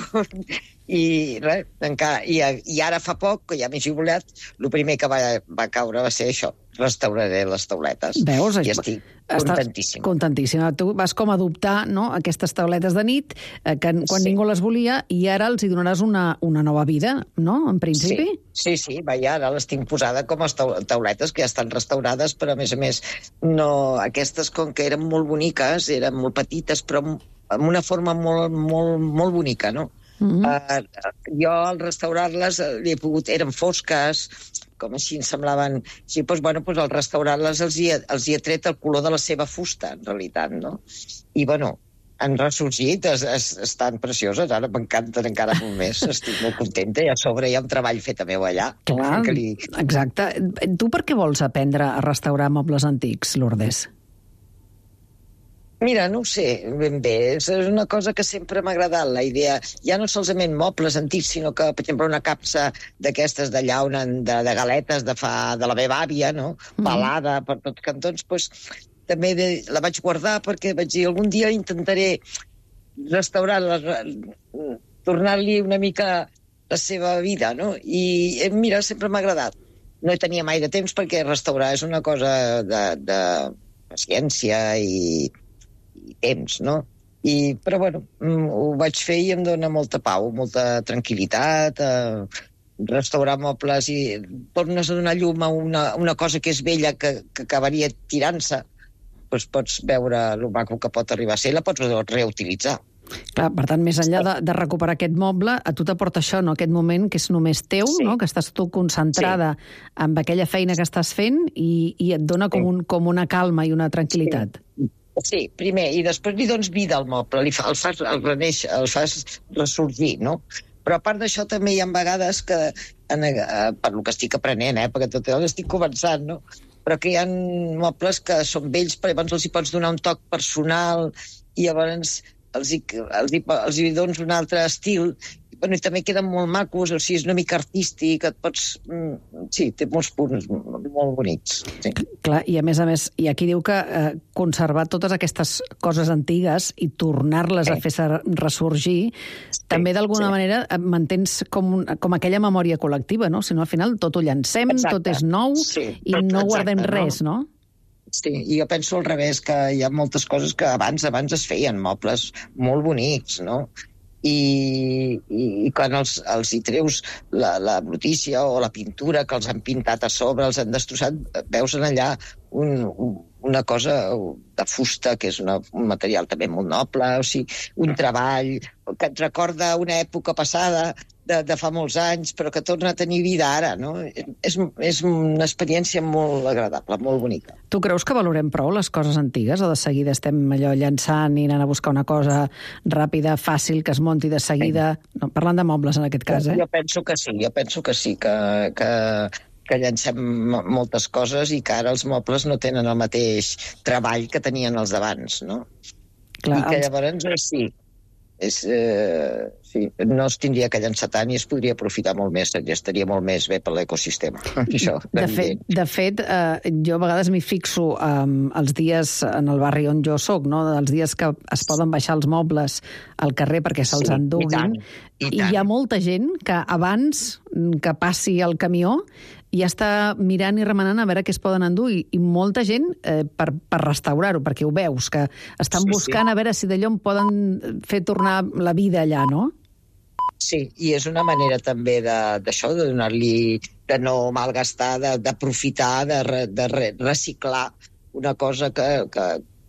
i, res, encara, i, i ara fa poc, que ja m'he jubilat, el primer que va, va caure va ser això, restauraré les tauletes. Veus? I estic contentíssima. Contentíssima. Tu vas com a adoptar, no?, aquestes tauletes de nit, eh, que quan sí. ningú les volia, i ara els hi donaràs una, una nova vida, no?, en principi? Sí, sí, sí, vaja, ara les tinc posada com a tauletes que ja estan restaurades, però a més a més, no, aquestes com que eren molt boniques, eren molt petites, però amb una forma molt, molt, molt bonica, no? Mm-hmm. uh, jo al restaurar-les li he pogut, eren fosques, com així em semblaven, sí, doncs, bueno, doncs al restaurar-les els hi, els hi he tret el color de la seva fusta, en realitat, no? I, bueno, han ressorgit, es, es, estan precioses, ara m'encanten encara molt més, estic molt contenta, i a sobre hi ha un treball fet a meu allà. Clar, que li... exacte. Tu per què vols aprendre a restaurar mobles antics, Lourdes? Mira, no ho sé ben bé, és una cosa que sempre m'ha agradat, la idea, ja no solament mobles antics, sinó que, per exemple, una capsa d'aquestes de llauna, de, de galetes de, fa, de la meva àvia, no? Pelada per tots cantons, doncs també de, la vaig guardar perquè vaig dir, algun dia intentaré restaurar-la, tornar-li una mica la seva vida, no? I mira, sempre m'ha agradat. No hi tenia mai de temps perquè restaurar és una cosa de, de paciència i i temps, no? I, però, bueno, ho vaig fer i em dona molta pau, molta tranquil·litat, eh, restaurar mobles i tornes a donar llum a una, una cosa que és vella, que, que acabaria tirant-se, doncs pots veure el maco que pot arribar a ser i la pots reutilitzar. Clar, per tant, més enllà de, de recuperar aquest moble, a tu t'aporta això, no? Aquest moment que és només teu, sí. no? Que estàs tu concentrada sí. en aquella feina que estàs fent i, i et dona com, un, com una calma i una tranquil·litat. Sí. Sí, primer, i després li dones vida al moble, li fa, el fas el reneix, el fas ressorgir, no? Però a part d'això també hi ha vegades que, en, eh, per lo que estic aprenent, eh, perquè tot el estic començant, no? Però que hi ha mobles que són vells, però llavors els hi pots donar un toc personal i llavors els hi, els hi, els hi dones un altre estil. Bueno, i també queden molt macos, o sigui, és una mica artístic, et pots... Sí, té molts punts molt bonics. Sí. Clar, i a més a més, i aquí diu que eh, conservar totes aquestes coses antigues i tornar-les sí. a fer ressorgir, sí. també d'alguna sí. manera mantens com, un, com aquella memòria col·lectiva, no? Si no, al final tot ho llancem, exacte. Tot és nou sí. i no exacte, guardem res, no? no? Sí, i jo penso al revés, que hi ha moltes coses que abans abans es feien, mobles molt bonics, no? I, i, i quan els, els hi treus la, la brutícia o la pintura que els han pintat a sobre, els han destrossat, veus en allà un, un, una cosa de fusta, que és una, un material també molt noble, o sigui, un treball que et recorda una època passada de, de fa molts anys, però que torna a tenir vida ara, no? És, és una experiència molt agradable, molt bonica. Tu creus que valorem prou les coses antigues o de seguida estem allò llançant i anant a buscar una cosa ràpida, fàcil, que es munti de seguida? No, parlant de mobles en aquest cas, eh? Jo penso que sí, jo penso que sí, que, que, que llancem moltes coses i que ara els mobles no tenen el mateix treball que tenien els d'abans, no? Clar, I que llavors, els... sí, és, eh, sí, no es tindria que llançar tant i es podria aprofitar molt més, i estaria molt més bé per l'ecosistema. Això, de fet, de fet eh, jo a vegades m'hi fixo eh, els dies en el barri on jo soc, no? Els dies que es poden baixar els mobles al carrer perquè se'ls sí, enduguin, i, i, i hi ha molta gent que abans que passi el camió i està mirant i remenant a veure què es poden endur, i, i molta gent eh, per, per restaurar-ho, perquè ho veus, que estan sí, buscant sí. a veure si d'allò en poden fer tornar la vida allà, no? Sí, i és una manera també d'això, de, de donar-li, de no malgastar, d'aprofitar, de, de, de re, reciclar una cosa que, que,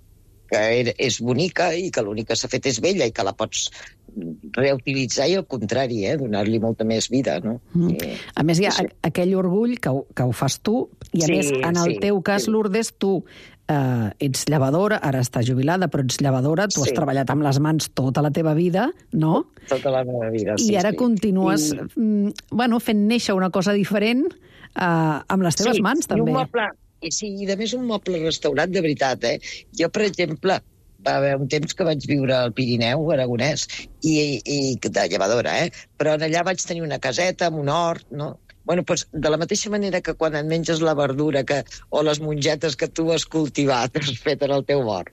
que és bonica i que l'únic que s'ha fet és vella i que la pots reutilitzar, i al contrari, eh, donar-li molta més vida, no? Mm. I, a més, hi ha sí. aquell orgull que ho, que ho fas tu, i a sí, més, en el sí, teu cas, sí. Lourdes, tu eh, ets llevadora, ara estàs jubilada, però ets llevadora, tu sí. has treballat amb les mans tota la teva vida, no? Tota la meva vida, sí. I ara sí. continues, I... mm, bueno, fent néixer una cosa diferent eh, amb les teves sí, mans, també. I un moble, i sí, i a més un moble restaurat de veritat, eh? Jo, per exemple, va haver un temps que vaig viure al Pirineu aragonès, i, i de llevadora, eh? Però allà vaig tenir una caseta amb un hort, no? Bueno, doncs, de la mateixa manera que quan et menges la verdura que, o les mongetes que tu has cultivat, has fet en el teu hort,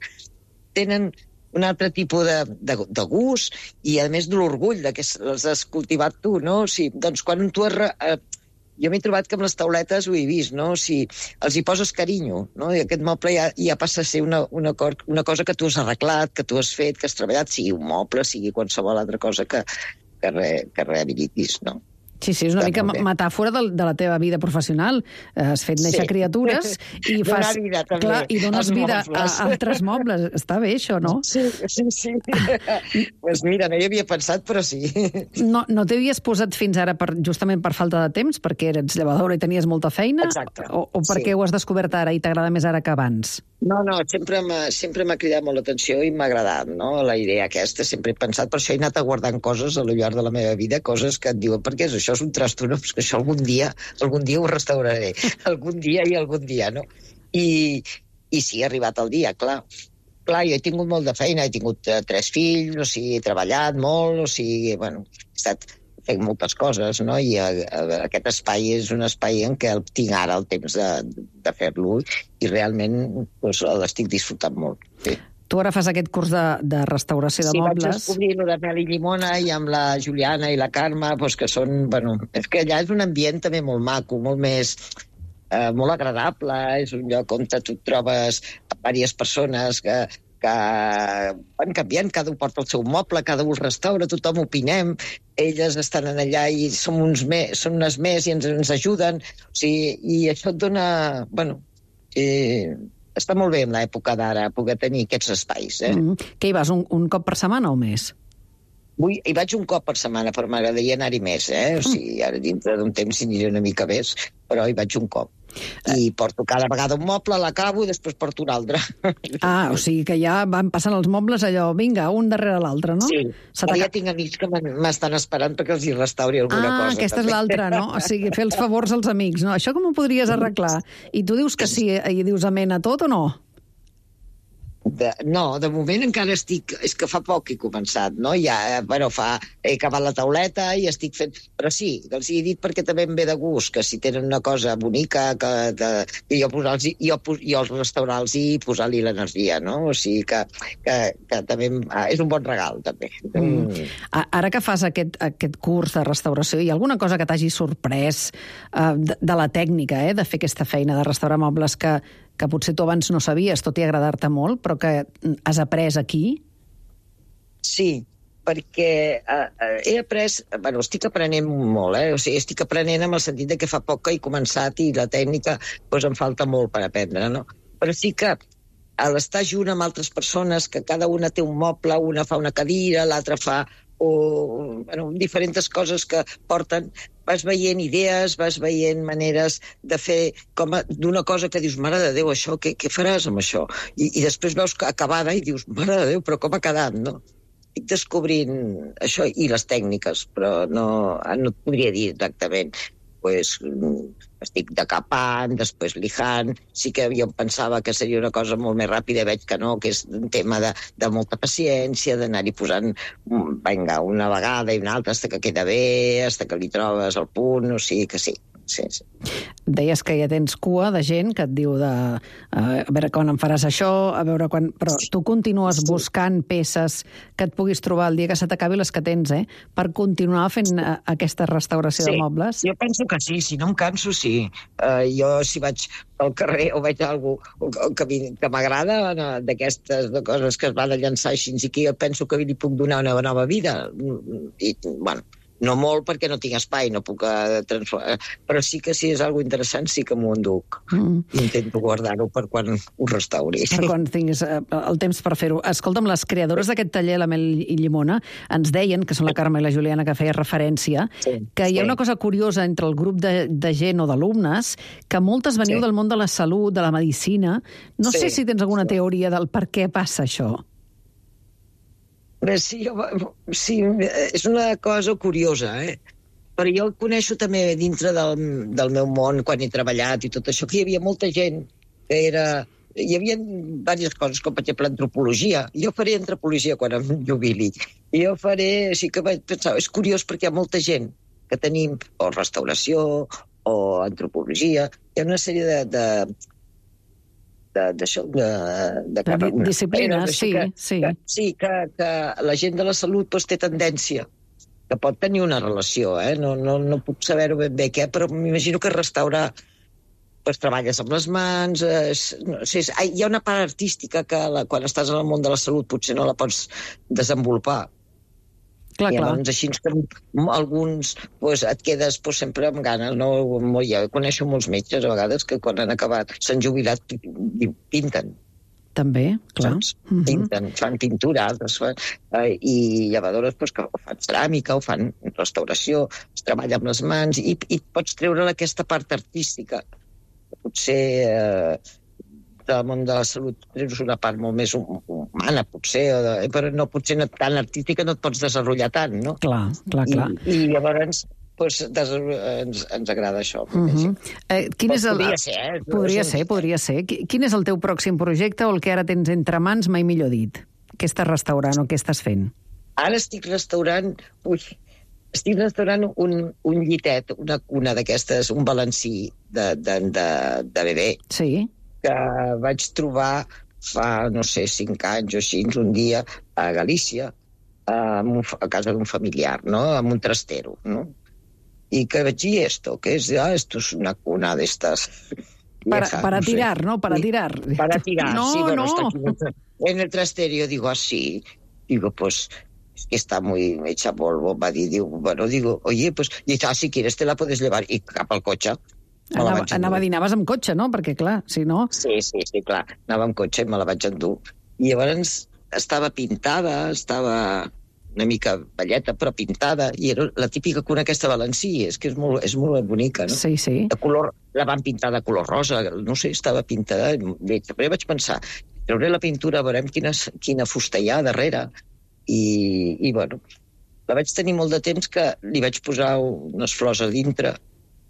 tenen un altre tipus de, de, de gust i, a més, de l'orgull de que les has cultivat tu, no? O sigui, doncs, quan tu has... Eh, jo m'he trobat que amb les tauletes ho he vist, no? Si els hi poses carinyo, no? I aquest moble ja, ja passa a ser una, una, cor, una cosa que tu has arreglat, que tu has fet, que has treballat, sigui un moble, sigui qualsevol altra cosa que, que, re, que rehabilitis, no? Sí, sí, és una mica metàfora de, de la teva vida professional. Has fet néixer sí. criatures i fas... vida, també. Clar, i dones vida a altres mobles. Està bé, això, no? Sí, sí, sí. Pues mira, no hi havia pensat, però sí. No, no t'havies posat fins ara per, justament per falta de temps, perquè eres llevadora i tenies molta feina? Exacte. O, o perquè sí. ho has descobert ara i t'agrada més ara que abans? No, no, sempre m'ha sempre m'ha cridat molt l'atenció i m'ha agradat, no?, la idea aquesta. Sempre he pensat, per això he anat guardant coses a lo llarg de la meva vida, coses que et diuen, perquè això és un trastorn, que això algun dia, algun dia ho restauraré, algun dia i algun dia, no? I, i sí, ha arribat el dia, clar. Clar, jo he tingut molt de feina, he tingut uh, tres fills, o sigui, he treballat molt, o sigui, bueno, he estat fent moltes coses, no? I a, a, aquest espai és un espai en què tinc ara el temps de, de fer-lo i realment doncs, l'estic disfrutant molt. Sí. Tu ara fas aquest curs de, de restauració de sí, mobles. Sí, vaig descobrir-lo de Mel i Llimona i amb la Juliana i la Carme, doncs que són, bueno, és que allà és un ambient també molt maco, molt més, eh, molt agradable, és un lloc on tu trobes diverses persones que, que van canviant, cada un porta el seu moble, cada un el restaura, tothom opinem, elles estan allà i som, uns més, són unes més i ens, ens ajuden, o sigui, i això et dona, bueno, eh, està molt bé en l'època d'ara poder tenir aquests espais. Eh? Mm. Què hi vas, un, un cop per setmana o més? Vull, hi vaig un cop per setmana, però m'agradaria anar-hi més, eh? O sigui, ara dintre d'un temps hi aniré una mica més, però hi vaig un cop. I porto cada vegada un moble, l'acabo i després porto un altre. Ah, o sigui que ja van passant els mobles allò, vinga, un darrere l'altre, no? Sí, però ja tinc amics que m'estan esperant perquè els hi restauri alguna ah, cosa. Ah, aquesta també. És l'altra, no? O sigui, fer els favors als amics, no? Això com ho podries arreglar? I tu dius que sí, i dius amén a tot o no? De, no, de moment encara estic... És que fa poc he començat, no? Ja, bueno, fa... He acabat la tauleta i estic fent... Però sí, els hi he dit perquè també em ve de gust, que si tenen una cosa bonica, que, que, que jo, posar-los, jo, jo restaurar-los i posar-li l'energia, no? O sigui que, que, que també és un bon regal, també. Mm. Ara que fas aquest, aquest curs de restauració, hi ha alguna cosa que t'hagi sorprès uh, de, de la tècnica, eh, de fer aquesta feina de restaurar mobles que que potser tu abans no sabies, tot i agradar-te molt, però que has après aquí? Sí, perquè eh, he après... Bueno, estic aprenent molt, eh? O sigui, estic aprenent en el sentit de que fa poc que he començat i la tècnica doncs, em falta molt per aprendre, no? Però sí que a l'estar junt amb altres persones, que cada una té un moble, una fa una cadira, l'altra fa o bueno, diferents coses que porten, vas veient idees, vas veient maneres de fer com d'una cosa que dius, mare de Déu, això, què, què faràs amb això? I, i després veus acabada i dius, mare de Déu, però com ha quedat, no? Estic descobrint això i les tècniques, però no, no et podria dir exactament. Pues, estic decapant, després lijant, sí que jo pensava que seria una cosa molt més ràpida, veig que no, que és un tema de, de molta paciència, d'anar-hi posant, vinga, una vegada i una altra, fins que queda bé, fins que li trobes el punt, o sigui que sí. Sí, sí. Deies que ja tens cua de gent que et diu de, a veure quan em faràs això, a veure quan... Però tu continues buscant peces que et puguis trobar el dia que se t'acabi les que tens, eh? Per continuar fent aquesta restauració sí, de mobles? Jo penso que sí, si no em canso, sí. Uh, jo, si vaig al carrer o veig alguna que, que m'agrada, d'aquestes coses que es van a llançar així, i que jo penso que li puc donar una nova vida. I, bueno... No molt, perquè no tinc espai, no puc uh, transformar... Però sí que si és algo interessant, sí que m'ho enduc. Mm. Intento guardar-ho per quan ho restauri. Per quan tinguis uh, el temps per fer-ho. Escolta'm, les creadores d'aquest taller, la Mel i Llimona, ens deien, que són la Carme i la Juliana, que feia referència, sí, que hi ha sí. una cosa curiosa entre el grup de, de gent o d'alumnes, que moltes veniu sí. del món de la salut, de la medicina. No sí. sé si tens alguna teoria del per què passa això. Sí, sí, és una cosa curiosa, eh? Però jo el coneixo també dintre del, del meu món, quan he treballat i tot això, que hi havia molta gent que era... Hi havia diverses coses, com per exemple antropologia. Jo faré antropologia quan em jubili. Jo faré... Sí que vaig pensar, és curiós perquè hi ha molta gent que tenim o restauració o antropologia. Hi ha una sèrie de... de d'això, de, de, de, de disciplines, sí, que, sí. Que, sí, que, que la gent de la salut doncs, té tendència, que pot tenir una relació, eh? no, no, no puc saber-ho ben bé què, però m'imagino que restaurar, doncs treballes amb les mans, és, no, sí, és, hi ha una part artística que la, quan estàs en el món de la salut potser no la pots desenvolupar. Clar, I clar. llavors així que alguns pues, et quedes pues, sempre amb ganes. No? Jo coneixo molts metges a vegades que quan han acabat, s'han jubilat, pinten. També, clar. Mm-hmm. Pinten, fan pintura, altres fan... Eh, I llavors pues, que o fan ceràmica o fan restauració, es treballa amb les mans i, i pots treure aquesta part artística. Potser... Eh, del món de la salut treus una part molt més humana, potser, o de, però no, potser no tan artística no et pots desenvolupar tant, no? Clar, clar, clar. I, i llavors pues, des, ens, ens agrada això. Uh-huh. eh, quin és el... Podria ser, eh? Podria ser, podria ser. Quin és el teu pròxim projecte o el que ara tens entre mans, mai millor dit? Què estàs restaurant o què estàs fent? Ara estic restaurant... Ui, estic restaurant un, un llitet, una cuna d'aquestes, un balancí de, de, de, de bebè. Sí. Que vaig trobar fa, no sé, cinc anys o així, un dia a Galícia, a, a casa d'un familiar, no? Amb un trastero, no? I que vaig dir, esto, que és, ah, esto es una cuna d'estas... Para, ja, para no tirar, sé. ¿no? Para tirar. Para tirar, no, sí, bueno, no. Está aquí en el trastero, yo digo, así, digo, pues... Es que está muy hecha polvo, va dir, digo, bueno, digo, oye, pues, dice, ah, si quieres te la puedes llevar, i cap al cotxe. Anava, anava a dir, anaves amb cotxe, no? Perquè, clar, si no... Sí, sí, sí, clar. Anava amb cotxe i me la vaig endur. I llavors estava pintada, estava una mica velleta, però pintada, i era la típica cuna aquesta balancí, és que és molt, és molt bonica, no? Sí, sí. De color, la van pintar de color rosa, no sé, estava pintada. Però vaig pensar, trauré la pintura, veurem quina, quina fusta hi ha darrere. I, i, bueno, la vaig tenir molt de temps que li vaig posar unes flors a dintre,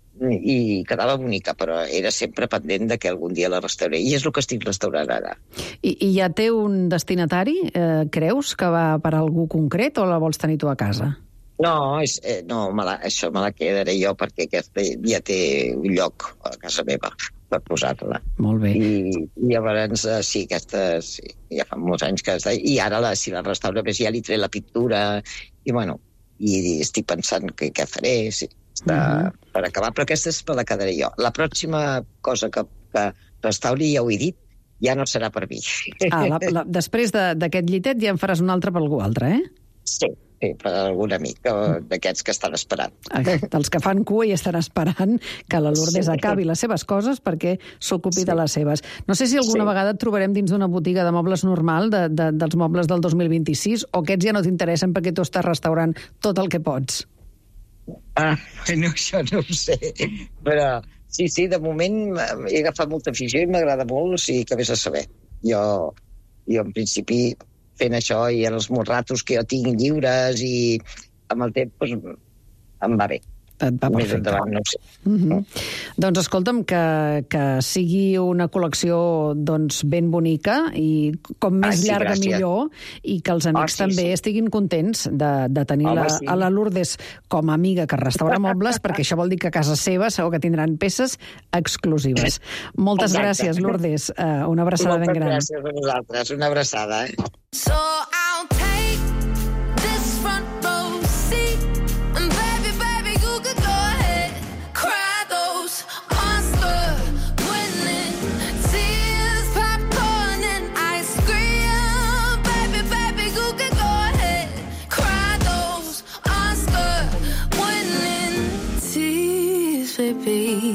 i quedava bonica, però era sempre pendent de que algun dia la restauré. I és el que estic restaurant ara. I, i ja té un destinatari? Eh, creus que va per a algú concret o la vols tenir tu a casa? No, és, eh, no me la, això me la quedaré jo perquè aquesta ja té un lloc a casa meva per posar-la. Molt bé. I, i llavors, eh, sí, aquesta sí, ja fa molts anys que està... I ara, la, si la restauro, pues ja li trec la pintura i, bueno, i estic pensant que què faré, sí. Està uh-huh. per acabar, però aquesta és per la quedaré jo. La pròxima cosa que, que restauri, ja ho he dit, ja no serà per mi. Ah, la, la, després d'aquest de, llitet ja en faràs un altre per algú altre, eh? Sí, sí, per algun amic d'aquests que estan esperant. Els que fan cua i estan esperant que la Lourdes sí. acabi les seves coses perquè s'ocupi sí. de les seves. No sé si alguna sí. vegada et trobarem dins d'una botiga de mobles normal, de, de, dels mobles del dos mil vint-i-sis, o aquests ja no t'interessen perquè tu estàs restaurant tot el que pots. Ah, no, això no ho sé. Però sí, sí, de moment he agafat molta afició i m'agrada molt, o sigui, que vés a saber. Jo, jo en principi, fent això i en els molts ratos que jo tinc lliures i amb el temps, doncs, em va bé. et va Més perfecte. endavant, no ho sé. Mm-hmm. Doncs escolta'm, que, que sigui una col·lecció doncs, ben bonica i com més Ah, sí, llarga gràcies. millor, i que els amics Ah, sí, també sí. estiguin contents de, de tenir Home, la, sí. a la Lourdes com a amiga que restaura mobles, perquè això vol dir que a casa seva segur que tindran peces exclusives. Moltes Exacte. gràcies, Lourdes. Uh, una abraçada ben Moltes gran. gràcies a vosaltres. Una abraçada, eh? So I'll take this front row seat, and baby, baby, you could go ahead, cry those Oscar-winning tears, popcorn and ice cream. Baby, baby, you could go ahead, cry those Oscar-winning tears, baby.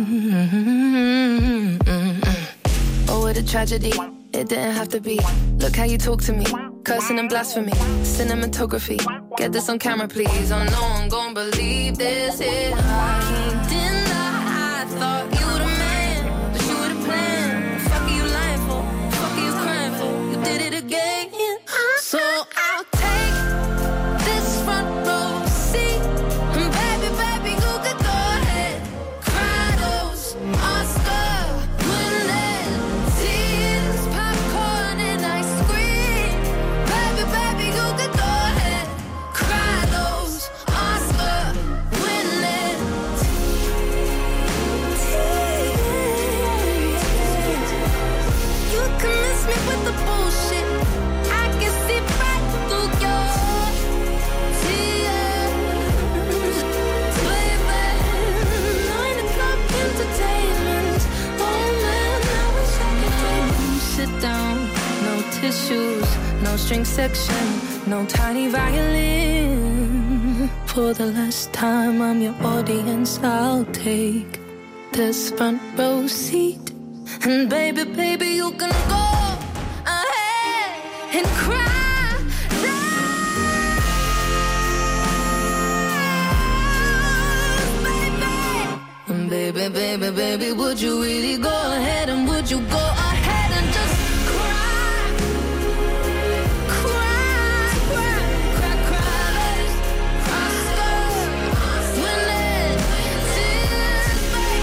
Oh, what a tragedy. It didn't have to be. Look how you talk to me. Cursing and blasphemy. Cinematography. Get this on camera, please. Oh, no one gon' believe this. It. I can't deny. I thought you were the man, but you were the plan. Fuck are you lying for? Fuck are you crying for? You did it again. So I'll take this front row seat, and baby, baby, you could go ahead, cry those Oscar-winning tears, popcorn and ice cream. Baby, baby, you could go ahead, cry those Oscar-winning tears. You can miss me with the bullshit. I can see right through your tears, baby. Nine o'clock entertainment. Oh man, I wish I could take you. Sit down, no tissues, no string section, no tiny violin. For the last time, I'm your audience. I'll take this front row seat, and baby, baby, you can go ahead and cry. Baby, baby, baby, would you really go ahead, and would you go ahead and just cry? Cry, cry, cry, cry. Oscar-winning tears,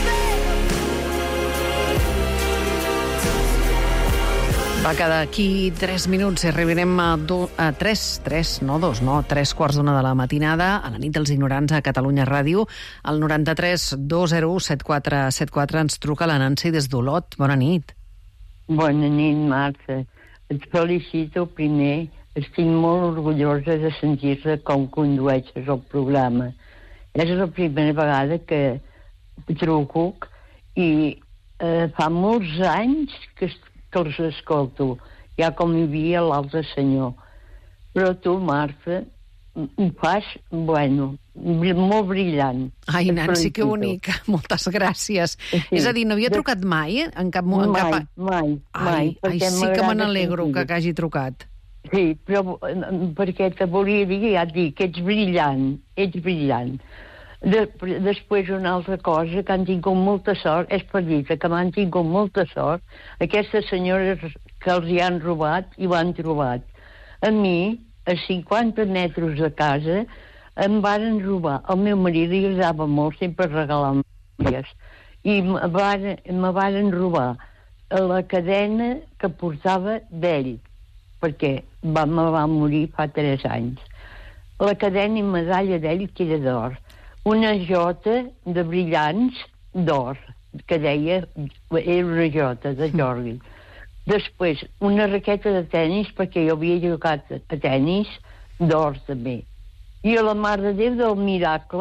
baby. Va quedar aquí tres minuts i arribarem a, do, a tres, tres, no dos, no, tres quarts d'una de la matinada, a la nit dels ignorants a Catalunya Ràdio. Al noranta-tres dos zero u set quatre set quatre ens truca la Nancy des d'Olot. Bona nit. Bona nit, Marta. Et felicito primer. Estic molt orgullosa de sentir-te com condueixes el programa. És la primera vegada que truco i eh, fa molts anys que, que els escolto, ja com hi havia l'altre senyor. Però tu, Marta, ho fas, bueno, molt brillant. Ai, Nancy, que bonic. Moltes gràcies. Sí. És a dir, no havia trucat mai? En cap moment? Mai, cap... mai, mai. Ai, ai sí que me n'alegro que, que hagi trucat. Sí, però perquè te volia dir, ja et dic, que ets brillant, ets brillant. De, després una altra cosa, que han tingut molta sort, és per dir que m'han tingut molta sort, aquestes senyores que els hi han robat i ho han trobat. A mi, a cinquanta metres de casa, em varen robar. El meu marit li agradava molt sempre regalar memòries. I me varen, me varen robar la cadena que portava d'ell, perquè va, me va morir fa tres anys. La cadena i medalla d'ell que era d'or. Una jota de brillants d'or, que deia, era una jota de Jordi. Després, una raqueta de tennis, perquè jo havia jugat a tennis, d'or també. I a la Mare de Déu del Miracle,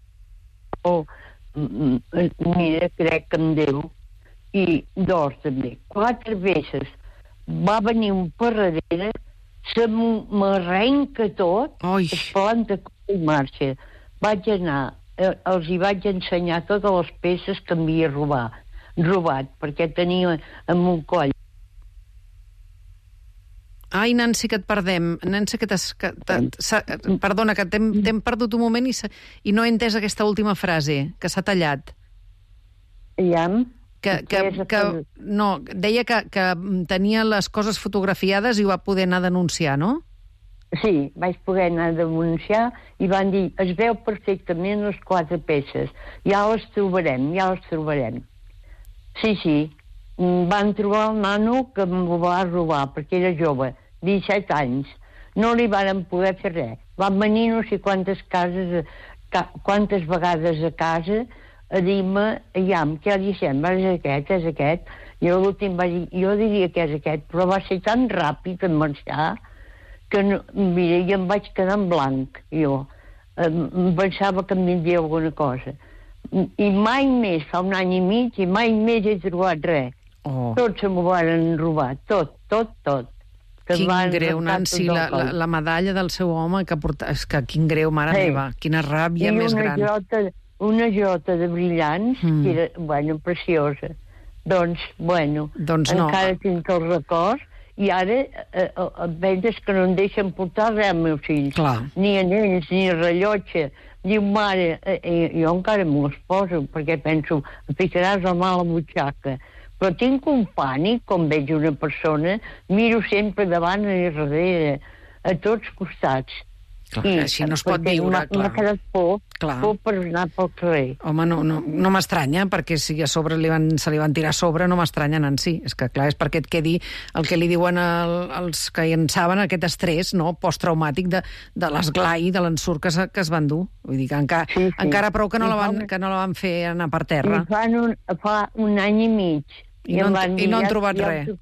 o, mira, crec que em Déu, i d'or també. Quatre veces va venir un per darrere, se m'arrenca tot, es planta i marxa. Vaig anar, eh, els hi vaig ensenyar totes les peces que m'havia robat, robat, perquè tenia en un coll. Ai, Nancy, que et perdem. Nancy, que t'has... Que perdona, que t'hem perdut un moment i, i no he entès aquesta última frase, que s'ha tallat. Ja? Que, que, que, no, deia que, que tenia les coses fotografiades i ho va poder anar a denunciar, no? Sí, vaig poder anar a denunciar i van dir, es veu perfectament les quatre peces. Ja les trobarem, ja les trobarem. Sí, sí. Van trobar el nano que m'ho va robar, perquè era jove, disset anys. No li varen poder fer res. Van venir no sé quantes cases, quantes vegades a casa a dir-me, iam, què li sembla? És aquest, és aquest. I l'últim va dir, jo diria que és aquest, però va ser tan ràpid en marxar que, no, mira, jo em vaig quedar en blanc, jo. Em pensava que em vindria alguna cosa. I mai més, fa un any i mig, i mai més he trobat res. Oh. Tot se m'ho van robar, tot, tot, tot. Que quin greu, Nancy, la, la, la medalla del seu home que porta... És que quin greu, mare sí. meva, quina ràbia I més una gran. Jota, una jota de brillants, mm. que era, bueno, preciosa. Doncs, bueno, doncs no. encara tinc els records, i ara eh, eh, veus que no em deixen portar res als meus fills. Clar. Ni anells, ni rellotge. Diu, mare, eh, eh, jo encara m'ho poso, perquè penso, ficaràs la mà a la butxaca. Però tinc un pànic, com veig una persona, miro sempre davant i darrere, a tots costats. Clar, I, així no es pot viure, clar. M'ha quedat por, clar. por per anar pel carrer. Home, no, no, no m'estranya, perquè si a sobre li van, se li van tirar a sobre, no m'estranya, Nancy. És que, clar, és perquè et quedi el que li diuen el, els que en saben, aquest estrès, no?, posttraumàtic de, de l'esglai, de l'ensurt que, que es van dur. Vull dir que enca, sí, sí. encara prou que no, la van, que no la van fer anar per terra. I fan un, fa un any i mig. I, I, no, i no han trobat ja, res.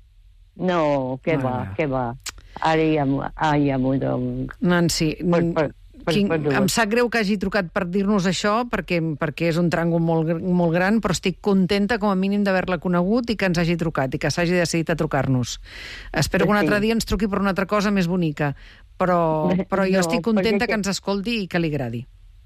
No, què va, què va. Ara ja, ah, ja m'ho dono. Nancy, per, per, per, quin, per em sap greu que hagi trucat per dir-nos això, perquè, perquè és un tràngol molt, molt gran, però estic contenta com a mínim d'haver-la conegut i que ens hagi trucat i que s'hagi decidit a trucar-nos. Espero que un altre dia ens truqui per una altra cosa més bonica, però, però jo no, estic contenta que ens escolti i que li agradi.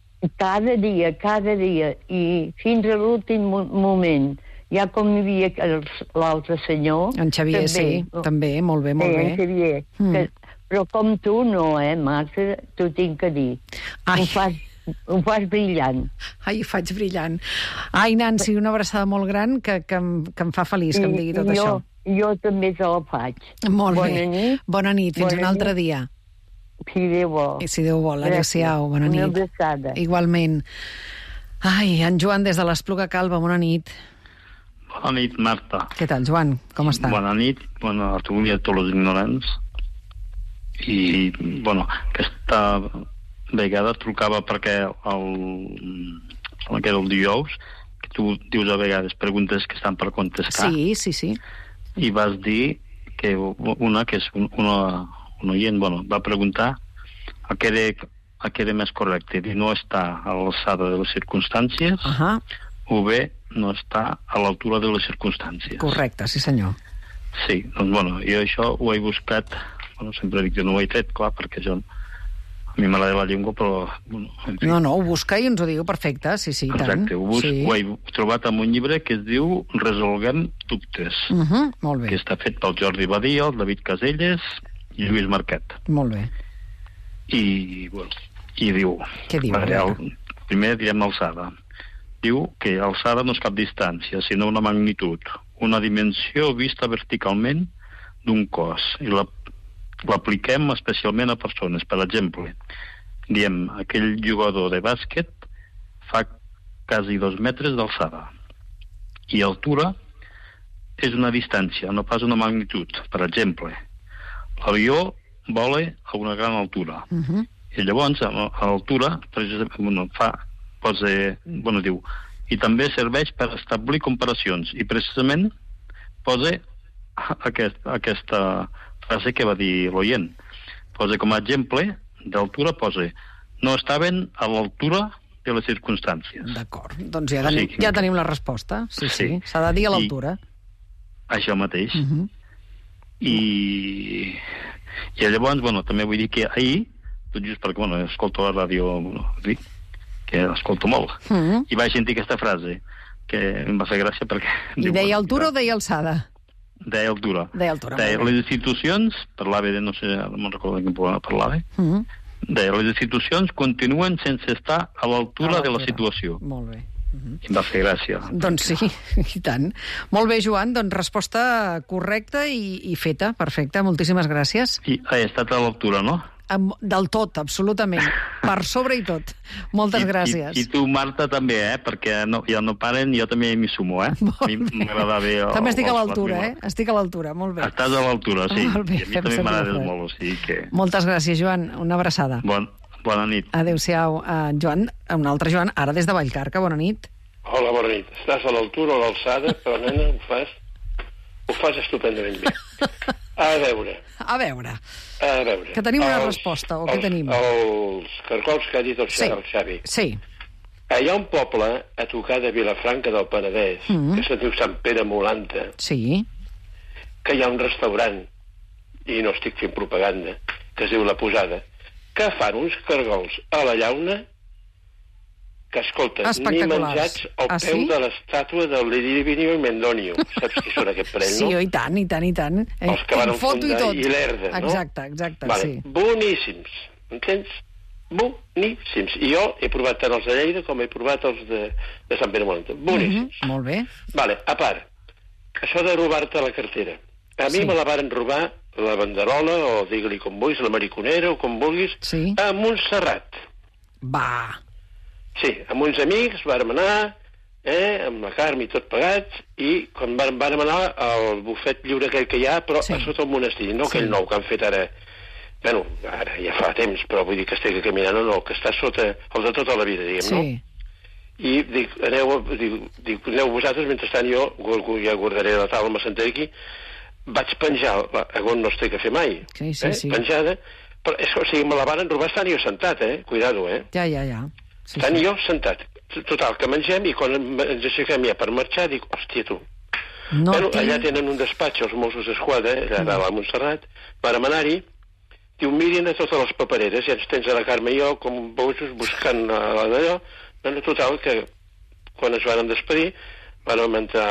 Cada dia, cada dia, i fins a l'últim moment. Ja com hi havia l'altre senyor... En Xavier, també, sí, també, molt bé, molt sí, bé. En Xavier, mm. que, però com tu no, eh, Marta, t'ho tinc que dir. Ho fas, ho fas brillant. Ai, ho faig brillant. Ai, Nancy, una abraçada molt gran que, que, em, que em fa feliç que em digui tot jo, això. Jo també te la faig. Molt Bona bé. Nit. Bona nit, fins Bona un altre nit. dia. Si Déu vol. I si Déu vol, adéu-siau, bona nit. Una abraçada. Igualment. Ai, en Joan des de l'Espluga Calba, bona nit. Bona nit, Marta. Què tal, Joan? Com està? Bona nit, bueno, a tu i a tots els ignorants. I, bueno, aquesta vegada trucava perquè el, el, el dijous, que tu dius a vegades preguntes que estan per contestar. Sí, sí, sí. I vas dir que una, que és una, una oient, bueno, va preguntar a què era, a què era més correcte, dir no està a l'alçada de les circumstàncies, uh -huh. o bé no està a l'altura de les circumstàncies. Correcte, sí senyor. Sí, doncs bueno, jo això ho he buscat, bueno, sempre dic que no ho he fet, clar, perquè jo, a mi m'agrada la llengua, però... Bueno, no, no, ho busca i ens ho diu perfecte, sí, sí, exacte, tant. Ho, busco, sí. ho he trobat en un llibre que es diu Resolguem dubtes, uh -huh, molt bé. Que està fet pel Jordi Badia, el David Caselles i Lluís Marquet. Molt bé. I, bueno, i diu... Què diu? El, primer direm alçada. Diu que alçada no és cap distància, sinó una magnitud, una dimensió vista verticalment d'un cos, i l'apliquem especialment a persones. Per exemple, diem, aquell jugador de bàsquet fa quasi dos metres d'alçada, i altura és una distància, no pas una magnitud. Per exemple, l'avió vola a una gran altura, uh -huh. i llavors a l'altura bueno, fa posa, bueno, diu, i també serveix per establir comparacions, i precisament posa aquest, aquesta frase que va dir l'oient. Posa com a exemple d'altura, posa no estaven a l'altura de les circumstàncies. D'acord, doncs ja tenim, sí, ja tenim la resposta. Sí, sí, s'ha sí. de dir a l'altura. Això mateix. Uh -huh. I, i llavors, bueno, també vull dir que ahir, tot just perquè, bueno, escolto la ràdio, bueno, dic, que escolto molt, uh -huh. i vaig sentir aquesta frase, que em va fer gràcia perquè... I diu, deia altura o deia alçada? Deia altura. Deia altura. Deia, les institucions, parlava de, no sé, no me'n recordo de quin programa parlava, uh -huh. deia, les institucions continuen sense estar a l'altura de la situació. Molt bé. Uh -huh. I em va fer gràcia. Doncs sí, i tant. Molt bé, Joan, doncs resposta correcta i, i feta, perfecte, moltíssimes gràcies. I ha estat a l'altura, no? Del tot, absolutament. Per sobre i tot. Moltes I, gràcies. I, I tu, Marta, també, eh? Perquè no, ja no paren, jo també m'hi sumo, eh? M'agrada bé... El, també estic a l'altura, eh? Estic a l'altura, molt bé. Estàs a l'altura, sí. Molt bé, I a mi també m'agrada molt, o sigui que... Moltes gràcies, Joan. Una abraçada. Bon, bona nit. Adéu-siau. Uh, Joan, un altre Joan, ara des de Vallcarca, bona nit. Hola, bona nit. Estàs a l'altura o a l'alçada, però, nena, ho fas, ho fas estupendament bé. A veure. A veure. A veure. Que tenim una els, resposta, o els, què tenim? Els cargols que ha dit el, sí. el Xavi. Sí. Hi ha un poble a tocar de Vilafranca del Penedès, mm -hmm. que se diu Sant Pere Molanta, sí. que hi ha un restaurant, i no estic fent propaganda, que es diu La Posada, que fan uns cargols a la llauna que, escolta, ni menjats al ah, peu sí? de l'estàtua del Livinio i Mendonio. Saps qui són aquest parell, no? Sí, i tant, i tant, i tant. Eh, Els que van foto fundar i tot. i l'Herda, no? Exacte, exacte, vale. sí. Boníssims, entens? Boníssims. I jo he provat tant els de Lleida com he provat els de, de Sant Pere Molanta. Boníssims. Mm -hmm, molt bé. Vale, a part, això de robar-te la cartera. A mi sí. me la varen robar la banderola, o digue-li com vulguis, la mariconera, o com vulguis, sí. a Montserrat. Va. Sí, amb uns amics vàrem anar, eh, amb la Carme i tot pagats, i quan vàrem, vàrem anar al bufet lliure aquell que hi ha, però sí. a sota el monestir, no sí. aquell nou que han fet ara, bueno, ara ja fa temps, però vull dir que estic caminant, no, que està sota el de tota la vida, diguem, sí. no? I dic, aneu, dic, dic, aneu vosaltres, mentrestant jo ja guardaré la taula, m'assentaré aquí, vaig penjar, on no es té que fer mai, sí, sí, eh, sí. penjada, però és, o sigui, me la varen robar, estant jo sentat, eh, cuidado, eh? Ja, ja, ja. Sí, Tant sí. jo sentat. Total, que mengem i quan ens aixequem ja per marxar dic, hòstia, tu. No bueno, tinc... allà tenen un despatx, els Mossos d'Esquadra, allà mm. a la Montserrat, vàrem anar-hi, diu, mirin a totes les papereres, ja ens tens a la Carme i jo, com bojos, buscant la d'allò. Bueno, total, que quan es van despedir, vam entrar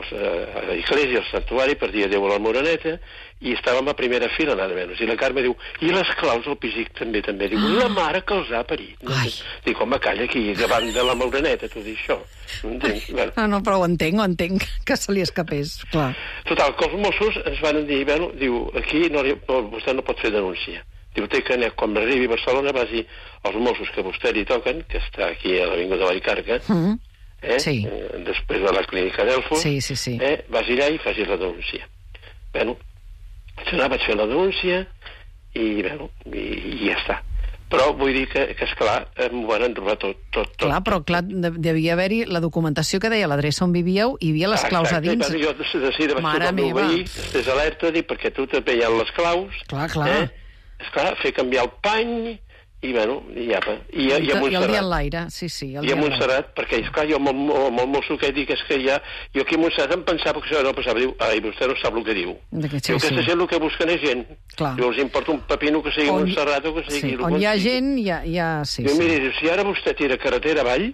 a l'església, al santuari, per dir adéu a la Moreneta, i estàvem a primera fila, nada menys. I la Carme diu, i les claus al pisic també, també. Diu, la mare que els ha parit. No? Dic, home, calla aquí, davant de la Moreneta, tu dius això. No entenc? Bueno. No, no, però ho entenc, ho entenc, que se li escapés, clar. Total, que els Mossos ens van dir, bueno, diu, aquí no, vostè no pot fer denúncia. Diu, té que quan arribi a Barcelona vas dir als Mossos que vostè li toquen, que està aquí a l'Avinguda de Vallcarca, mm. eh? sí. eh, després de la clínica Delfos, sí, sí, sí. eh? vas allà i facis la denúncia. Bueno, vaig anar, vaig fer la denúncia i, bueno, i, i ja està. Però vull dir que, que esclar, m'ho van robar tot, tot, tot. Clar, però clar, devia haver-hi la documentació que deia l'adreça on vivíeu, hi havia les claus a dins. Exacte, jo de seguida vaig trucar al meu veí, després alerta, dic, perquè tu també hi ha les claus. Clar, clar. Eh? Esclar, fer canviar el pany, i, bueno, i apa. I, i, i a Montserrat. I el dia en l'aire, sí, sí. I a Montserrat, perquè, esclar, jo amb el, amb el mosso que dic és que ja... Jo aquí a Montserrat em pensava que això no passava. Diu, ai, vostè no sap el que diu. Que, sí, diu que sí. gent el que busquen és gent. Clar. Diu, els importa un pepino que sigui on, Montserrat o que sigui... Sí, on hi ha sigui. gent, hi ha... Hi ha sí, diu, sí. miri, diu, si ara vostè tira carretera avall,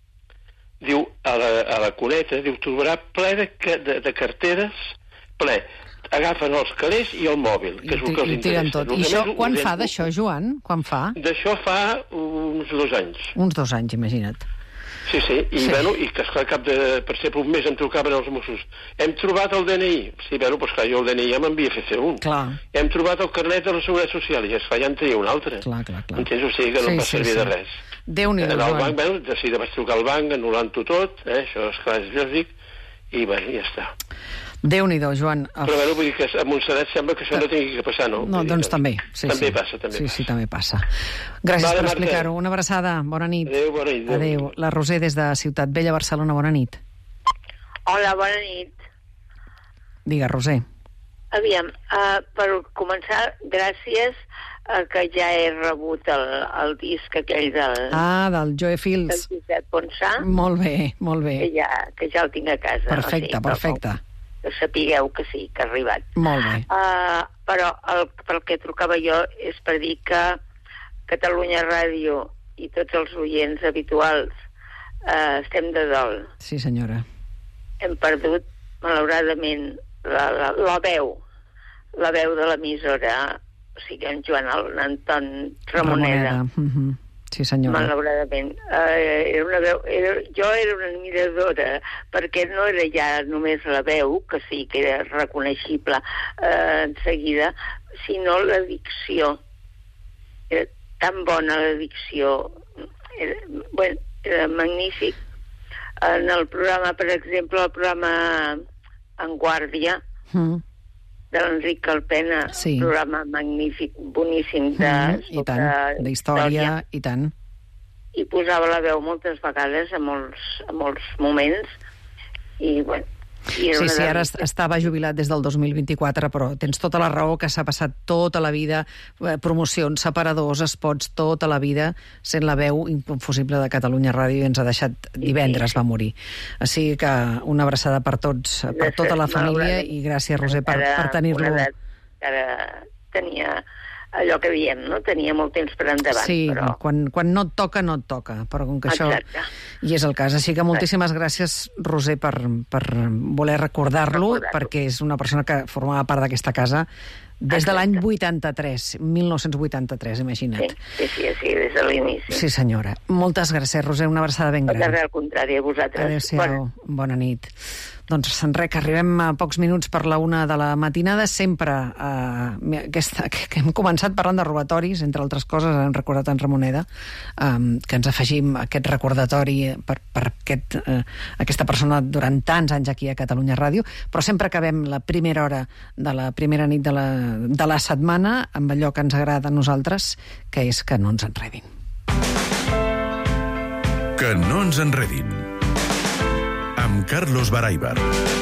diu, a la, a la cuneta, diu, trobarà ple de, de, de carteres, ple... agafen els calés i el mòbil, que és el que els interessa. Tot. I això, quan fa d'això, Joan? Quan fa? D'això fa uns dos anys. Uns dos anys, imagina't. Sí, sí, i, sí. Bueno, i que esclar, cap de, per exemple, un mes em trucaven els Mossos. Hem trobat el D N I. Sí, bueno, doncs clar, jo el D N I ja m'envia a fer un. Clar. Hem trobat el carnet de la Seguretat Social, i esclar, ja en tenia un altre. Clar, clar, clar. Entens? O sigui que no sí, em va servir sí, sí. de res. Déu-n'hi-do, Joan. Banc, bueno, de seguida vaig trucar al banc, anul·lant-ho tot, eh? Això, esclar, és lògic, i, bueno, ja està. Déu-n'hi-do, Joan. Però bueno, vull dir que a Montserrat sembla que això no tingui que passar, no? No, doncs també. Sí, també sí. passa, també sí, passa. Sí, també passa. Gràcies vale, per explicar-ho. Una abraçada. Bona nit. Adéu, bona nit. Adéu. La Roser des de Ciutat Vella, Barcelona. Bona nit. Hola, bona nit. Digue, Roser. Aviam, uh, per començar, gràcies uh, que ja he rebut el, el disc aquell del... Ah, del Joe Fields. Del Josep Ponsà. Molt bé, molt bé. Que ja, que ja el tinc a casa. Perfecte, o sigui, perfecte. Que, que sapigueu que sí, que ha arribat. Molt bé. Uh, però el, pel que trucava jo és per dir que Catalunya Ràdio i tots els oients habituals uh, estem de dol. Sí, senyora. Hem perdut, malauradament, la, la, la veu, la veu de l'emissora, o sigui, en Joan en Anton Ramoneda. Ramoneda. Mm-hmm. Sí, senyora. Malauradament. Uh, era una veu, era, jo era una admiradora, perquè no era ja només la veu, que sí que era reconeixible uh, en seguida, sinó la dicció. era tan bona la dicció, era, bueno, era magnífic. En el programa, per exemple, el programa En Guàrdia, mm. de l'Enric Calpena, sí. Un programa magnífic, boníssim de, mm, i tant, d'història, i tant. I posava la veu moltes vegades a molts, a molts moments, i bueno, Sí, sí, ara estava jubilat des del dos mil vint-i-quatre, però tens tota la raó que s'ha passat tota la vida, promocions, separadors, spots, tota la vida, sent la veu inconfusible de Catalunya Ràdio, i ens ha deixat divendres, va morir. Així que una abraçada per tots, per tota la família, i gràcies, Roser, per, per tenir-lo. Ara tenia allò que diem, no? Tenia molt temps per endavant. Sí, però... quan, quan no et toca, no et toca, però com que Exacte. Això hi és el cas. Així que moltíssimes gràcies, Roser, per, per voler recordar-lo, recordar perquè és una persona que formava part d'aquesta casa des de l'any vuitanta-tres, mil nou-cents vuitanta-tres, imagina't. Sí, sí, sí, des de l'inici. Sí, senyora. Moltes gràcies, Roser, una abraçada ben gran. Al contrari, a vosaltres. Adéu-siau, bona. bona nit. Doncs, Enric, arribem a pocs minuts per la una de la matinada. Sempre eh, aquesta, que, que hem començat parlant de robatoris, entre altres coses, hem recordat en Ramoneda, eh, que ens afegim aquest recordatori per, per aquest, eh, aquesta persona durant tants anys aquí a Catalunya Ràdio, però sempre acabem la primera hora de la primera nit de la, de la setmana amb allò que ens agrada a nosaltres, que és que no ens enredin. Que no ens enredin. Amb Carlos Baraibar.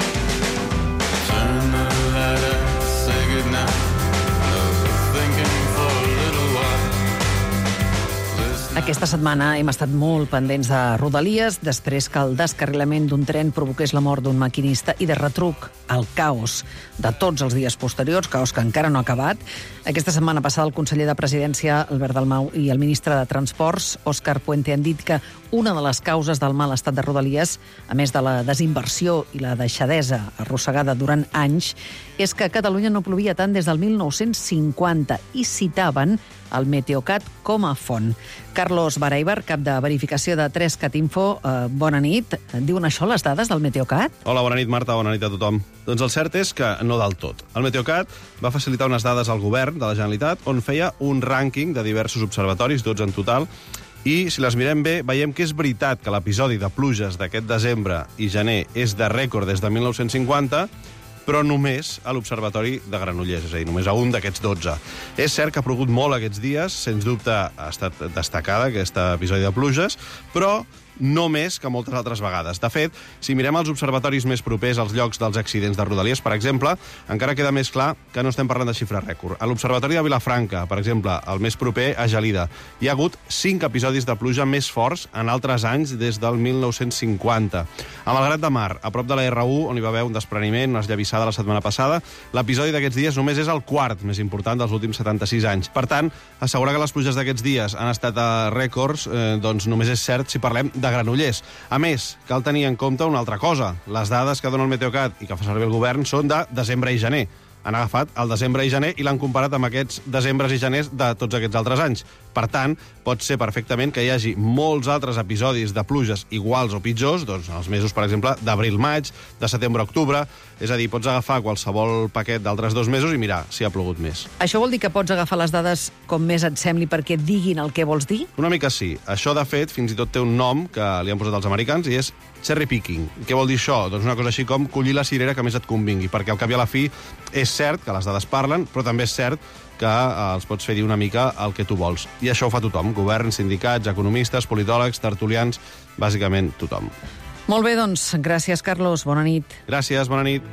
Aquesta setmana hem estat molt pendents de Rodalies, després que el descarrilament d'un tren provoqués la mort d'un maquinista, i de retruc el caos de tots els dies posteriors, caos que encara no ha acabat. Aquesta setmana passada el conseller de Presidència, Albert Dalmau, i el ministre de Transports, Òscar Puente, han dit que una de les causes del mal estat de Rodalies, a més de la desinversió i la deixadesa arrossegada durant anys, és que a Catalunya no plovia tant des del mil nou-cents cinquanta, i citaven el Meteocat com a font. Carlos Baraibar, cap de verificació de tres cat info, eh, bona nit. Diuen això les dades del Meteocat? Hola, bona nit, Marta, bona nit a tothom. Doncs el cert és que no del tot. El Meteocat va facilitar unes dades al govern de la Generalitat on feia un rànquing de diversos observatoris, dotze en total, i si les mirem bé, veiem que és veritat que l'episodi de pluges d'aquest desembre i gener és de rècord des de mil nou-cents cinquanta, però només a l'Observatori de Granollers, és a dir, només a un d'aquests dotze. És cert que ha plogut molt aquests dies, sens dubte ha estat destacada aquest episodi de pluges, però no més que moltes altres vegades. De fet, si mirem els observatoris més propers als llocs dels accidents de Rodalies, per exemple, encara queda més clar que no estem parlant de xifra rècord. A l'Observatori de Vilafranca, per exemple, el més proper a Gelida, hi ha hagut cinc episodis de pluja més forts en altres anys des del mil nou-cents cinquanta. A Malgrat de Mar, a prop de la erre u, on hi va haver un despreniment, una esllavissada la setmana passada, l'episodi d'aquests dies només és el quart més important dels últims setanta-sis anys. Per tant, assegurar que les pluges d'aquests dies han estat a rècords, eh, doncs només és cert si parlem de Granollers. A més, cal tenir en compte una altra cosa. Les dades que dona el Meteocat i que fa servir el govern són de desembre i gener. Han agafat el desembre i gener i l'han comparat amb aquests desembres i geners de tots aquests altres anys. Per tant, pot ser perfectament que hi hagi molts altres episodis de pluges iguals o pitjors, doncs els mesos, per exemple, d'abril-maig, de setembre-octubre. És a dir, pots agafar qualsevol paquet d'altres dos mesos i mirar si ha plogut més. Això vol dir que pots agafar les dades com més et sembli perquè diguin el que vols dir? Una mica sí. Això, de fet, fins i tot té un nom que li han posat els americans i és cherry picking. Què vol dir això? Doncs una cosa així com collir la cirera que més et convingui, perquè al cap i a la fi és cert que les dades parlen, però també és cert que eh, els pots fer dir una mica el que tu vols. I això ho fa tothom, governs, sindicats, economistes, politòlegs, tertulians, bàsicament tothom. Molt bé, doncs, gràcies, Carlos, bona nit. Gràcies, bona nit.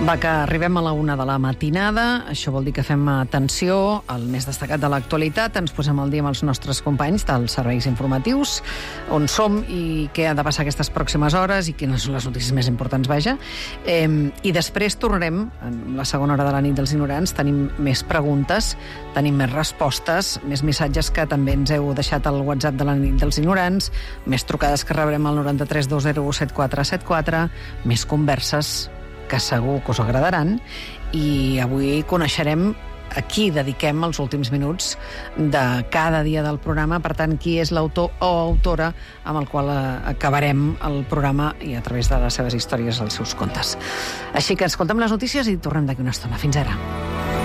Va, que arribem a la una de la matinada, això vol dir que fem atenció al més destacat de l'actualitat, ens posem al dia amb els nostres companys dels serveis informatius, on som i què ha de passar aquestes pròximes hores i quines són les notícies més importants, vaja. Eh, I després tornarem, en la segona hora de la nit dels ignorants, tenim més preguntes, tenim més respostes, més missatges que també ens heu deixat al WhatsApp de la nit dels ignorants, més trucades que rebrem al nou tres dos zero set quatre set quatre, més converses que segur que us agradaran, i avui coneixerem a qui dediquem els últims minuts de cada dia del programa, per tant, qui és l'autor o autora amb el qual acabarem el programa i a través de les seves històries, els seus contes. Així que escoltem les notícies i tornem d'aquí una estona. Fins ara.